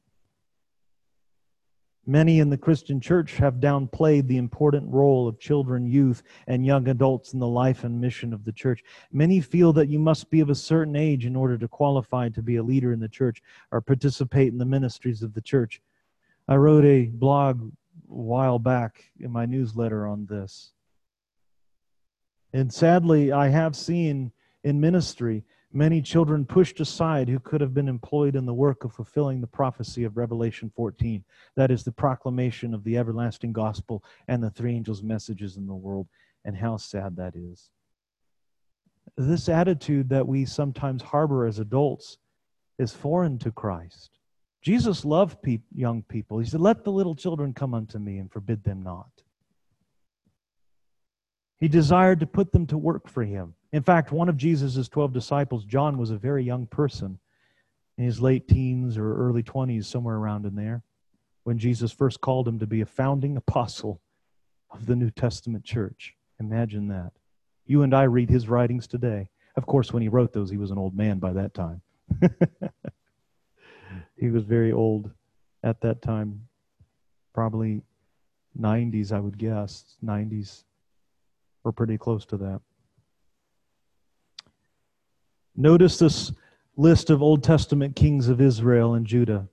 Many in the Christian church have downplayed the important role of children, youth, and young adults in the life and mission of the church. Many feel that you must be of a certain age in order to qualify to be a leader in the church or participate in the ministries of the church. I wrote a blog a while back in my newsletter on this. And sadly, I have seen in ministry many children pushed aside who could have been employed in the work of fulfilling the prophecy of Revelation 14. That is the proclamation of the everlasting gospel and the three angels' messages in the world. And how sad that is. This attitude that we sometimes harbor as adults is foreign to Christ. Jesus loved young people. He said, let the little children come unto me and forbid them not. He desired to put them to work for Him. In fact, one of Jesus' 12 disciples, John, was a very young person, in his late teens or early 20s, somewhere around in there, when Jesus first called him to be a founding apostle of the New Testament church. Imagine that. You and I read his writings today. Of course, when he wrote those, he was an old man by that time. He was very old at that time, probably 90s, I would guess, 90s. We're pretty close to that. Notice this list of Old Testament kings of Israel and Judah.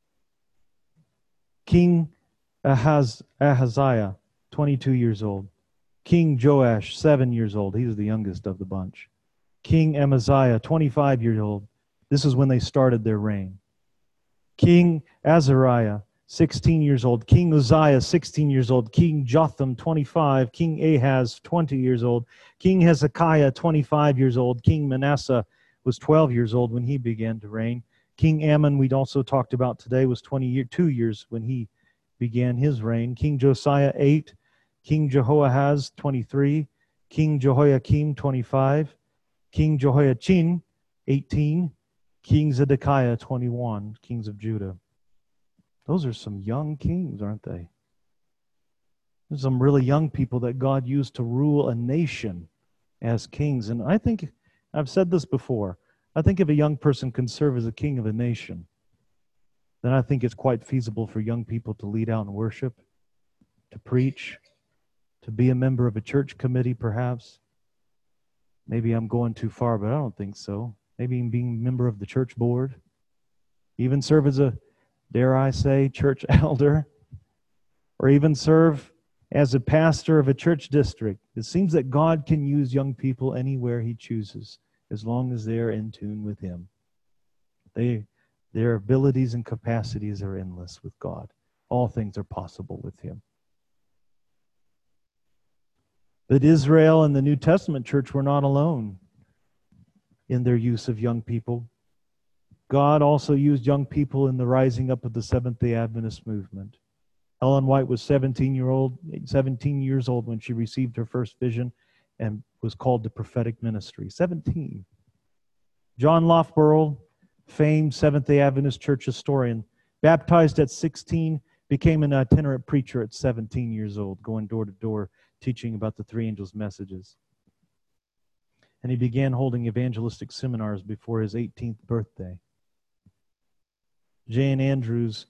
King Ahaziah, 22 years old. King Joash, 7 years old. He was the youngest of the bunch. King Amaziah, 25 years old. This is when they started their reign. King Azariah, 16 years old. King Uzziah, 16 years old. King Jotham, 25. King Ahaz, 20 years old. King Hezekiah, 25 years old. King Manasseh was 12 years old when he began to reign. King Ammon, we'd also talked about today, was 22 years when he began his reign. King Josiah, 8. King Jehoahaz, 23. King Jehoiakim, 25. King Jehoiachin, 18. King Zedekiah, 21. Kings of Judah. Those are some young kings, aren't they? There's some really young people that God used to rule a nation as kings. And I think, I've said this before, I think if a young person can serve as a king of a nation, then I think it's quite feasible for young people to lead out in worship, to preach, to be a member of a church committee perhaps. Maybe I'm going too far, but I don't think so. Maybe being a member of the church board, even serve as a, dare I say, church elder, or even serve as a pastor of a church district. It seems that God can use young people anywhere He chooses, as long as they're in tune with Him. Their abilities and capacities are endless with God. All things are possible with Him. But Israel and the New Testament church were not alone in their use of young people. God also used young people in the rising up of the Seventh-day Adventist movement. Ellen White was 17 years old when she received her first vision and was called to prophetic ministry. 17. John Loughborough, famed Seventh-day Adventist church historian, baptized at 16, became an itinerant preacher at 17 years old, going door to door, teaching about the three angels' messages. And he began holding evangelistic seminars before his 18th birthday. J.N. Andrews,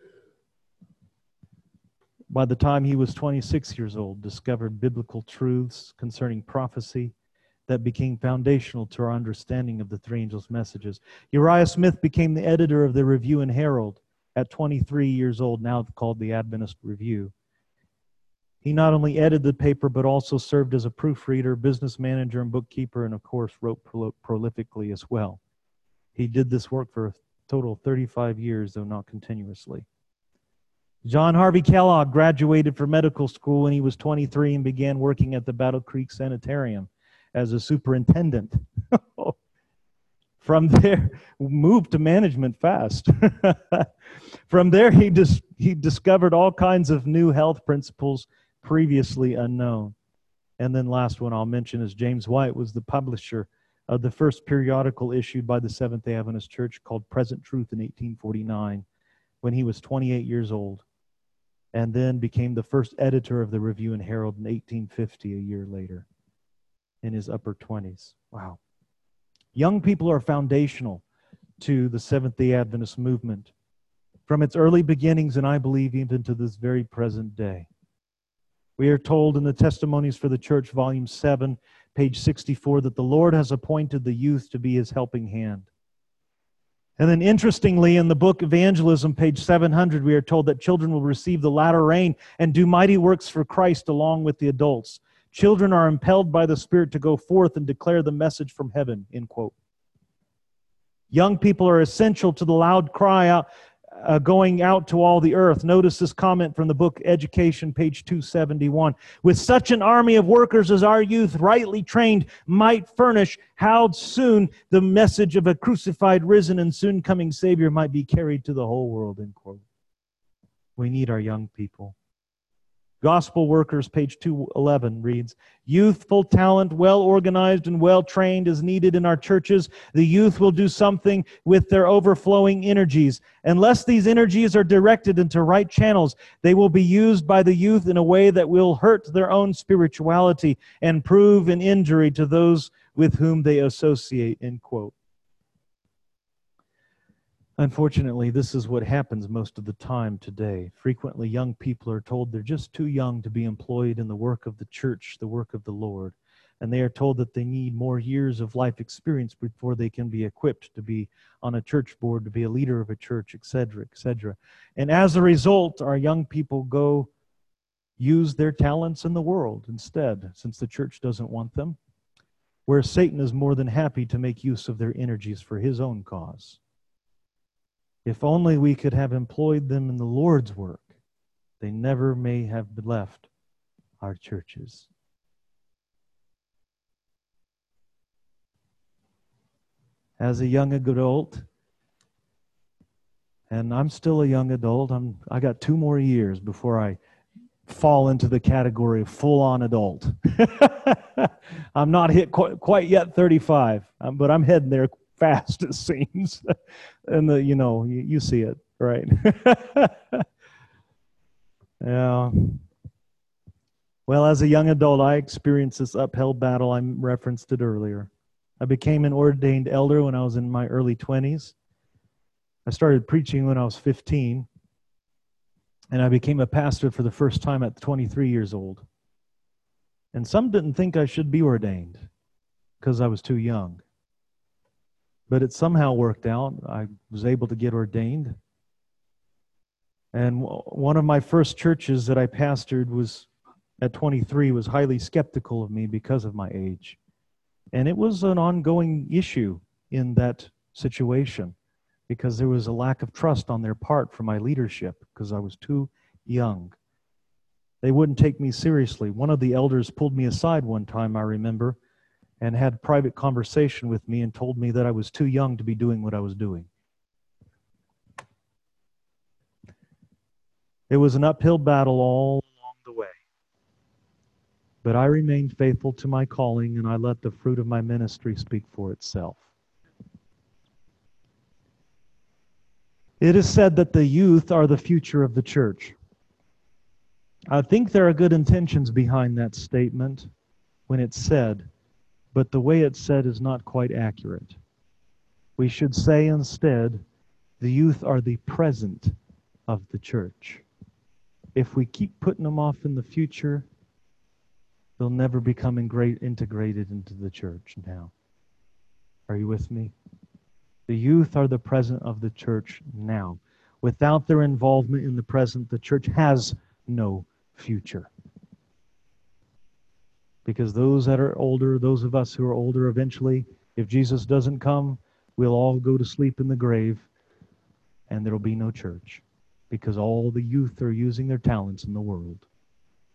by the time he was 26 years old, discovered biblical truths concerning prophecy that became foundational to our understanding of the three angels' messages. Uriah Smith became the editor of the Review and Herald at 23 years old, now called the Adventist Review. He not only edited the paper, but also served as a proofreader, business manager, and bookkeeper, and of course wrote prolifically as well. He did this work for a total of 35 years, though not continuously. John Harvey Kellogg graduated from medical school when he was 23 and began working at the Battle Creek Sanitarium as a superintendent. From there, moved to management fast. From there, he discovered all kinds of new health principles previously unknown. And then last one I'll mention is James White was the publisher of the first periodical issued by the Seventh-day Adventist Church called Present Truth in 1849 when he was 28 years old, and then became the first editor of the Review and Herald in 1850, a year later, in his upper 20s. Wow. Young people are foundational to the Seventh-day Adventist movement from its early beginnings, and I believe even to this very present day. We are told in the Testimonies for the Church, Volume 7, page 64, that the Lord has appointed the youth to be His helping hand. And then interestingly, in the book Evangelism, page 700, we are told that children will receive the latter rain and do mighty works for Christ along with the adults. Children are impelled by the Spirit to go forth and declare the message from heaven, end quote. Young people are essential to the loud cry out, going out to all the earth. Notice this comment from the book Education, page 271. With such an army of workers as our youth, rightly trained, might furnish, how soon the message of a crucified, risen, and soon coming Savior might be carried to the whole world, end quote. We need our young people. Gospel Workers, page 211, reads, youthful talent, well organized and well trained, is needed in our churches. The youth will do something with their overflowing energies. Unless these energies are directed into right channels, they will be used by the youth in a way that will hurt their own spirituality and prove an injury to those with whom they associate, end quote. Unfortunately, this is what happens most of the time today. Frequently, young people are told they're just too young to be employed in the work of the church, the work of the Lord. And they are told that they need more years of life experience before they can be equipped to be on a church board, to be a leader of a church, etc., etc. And as a result, our young people go use their talents in the world instead, since the church doesn't want them, where Satan is more than happy to make use of their energies for his own cause. If only we could have employed them in the Lord's work, they never may have left our churches. As a young adult, and I'm still a young adult, I got 2 more years before I fall into the category of full-on adult. I'm not hit quite yet 35, but I'm heading there fast, it seems. And you see it, right? Yeah. Well, as a young adult, I experienced this uphill battle. I referenced it earlier. I became an ordained elder when I was in my early 20s. I started preaching when I was 15. And I became a pastor for the first time at 23 years old. And some didn't think I should be ordained because I was too young. But it somehow worked out. I was able to get ordained. And one of my first churches that I pastored was at 23 was highly skeptical of me because of my age. And it was an ongoing issue in that situation because there was a lack of trust on their part for my leadership because I was too young. They wouldn't take me seriously. One of the elders pulled me aside one time, I remember, and had a private conversation with me and told me that I was too young to be doing what I was doing. It was an uphill battle all along the way. But I remained faithful to my calling, and I let the fruit of my ministry speak for itself. It is said that the youth are the future of the church. I think there are good intentions behind that statement when it's said, but the way it's said is not quite accurate. We should say instead, the youth are the present of the church. If we keep putting them off in the future, they'll never become integrated into the church now. Are you with me? The youth are the present of the church now. Without their involvement in the present, the church has no future. Because those that are older, those of us who are older eventually, if Jesus doesn't come, we'll all go to sleep in the grave and there'll be no church. Because all the youth are using their talents in the world.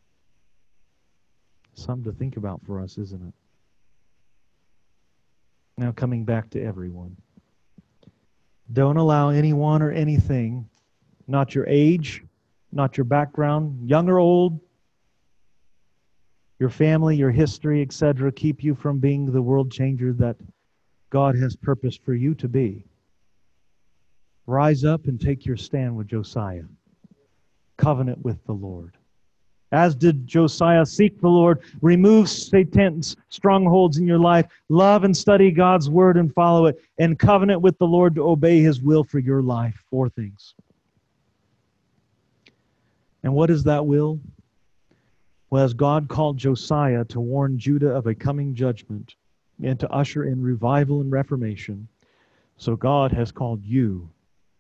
Something to think about for us, isn't it? Now coming back to everyone. Don't allow anyone or anything, not your age, not your background, young or old, your family, your history, etc., keep you from being the world changer that God has purposed for you to be. Rise up and take your stand with Josiah. Covenant with the Lord. As did Josiah, seek the Lord, remove Satan's strongholds in your life, love and study God's word and follow it, and covenant with the Lord to obey His will for your life. 4 things. And what is that will? Well, as God called Josiah to warn Judah of a coming judgment and to usher in revival and reformation, so God has called you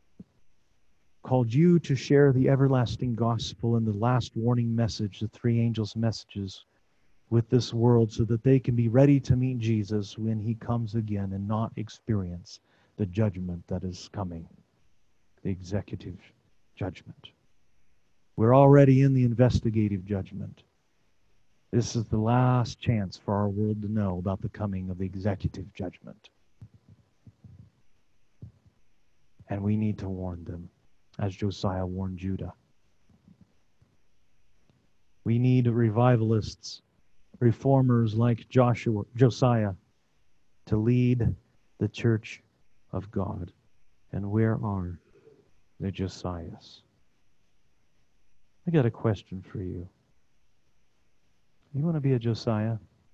to share the everlasting gospel and the last warning message, the 3 angels' messages, with this world so that they can be ready to meet Jesus when He comes again and not experience the judgment that is coming, the executive judgment. We're already in the investigative judgment. This is the last chance for our world to know about the coming of the executive judgment. And we need to warn them, as Josiah warned Judah. We need revivalists, reformers like Josiah, to lead the church of God. And where are the Josiahs? I got a question for you. You want to be a Josiah?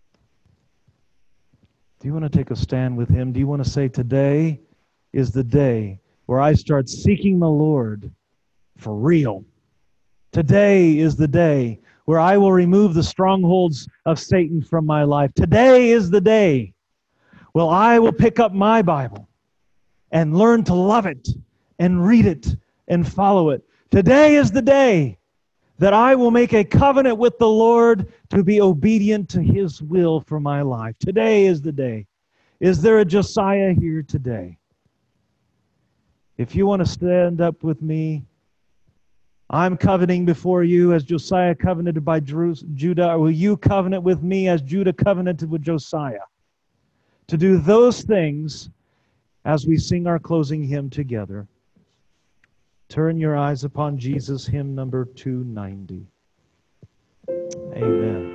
Do you want to take a stand with him? Do you want to say, today is the day where I start seeking the Lord for real? Today is the day where I will remove the strongholds of Satan from my life. Today is the day where I will pick up my Bible and learn to love it and read it and follow it. Today is the day that I will make a covenant with the Lord to be obedient to His will for my life. Today is the day. Is there a Josiah here today? If you want to stand up with me, I'm covenanting before you as Josiah covenanted by Judah. Or will you covenant with me as Judah covenanted with Josiah? To do those things as we sing our closing hymn together. Turn your eyes upon Jesus, hymn number 290. Amen.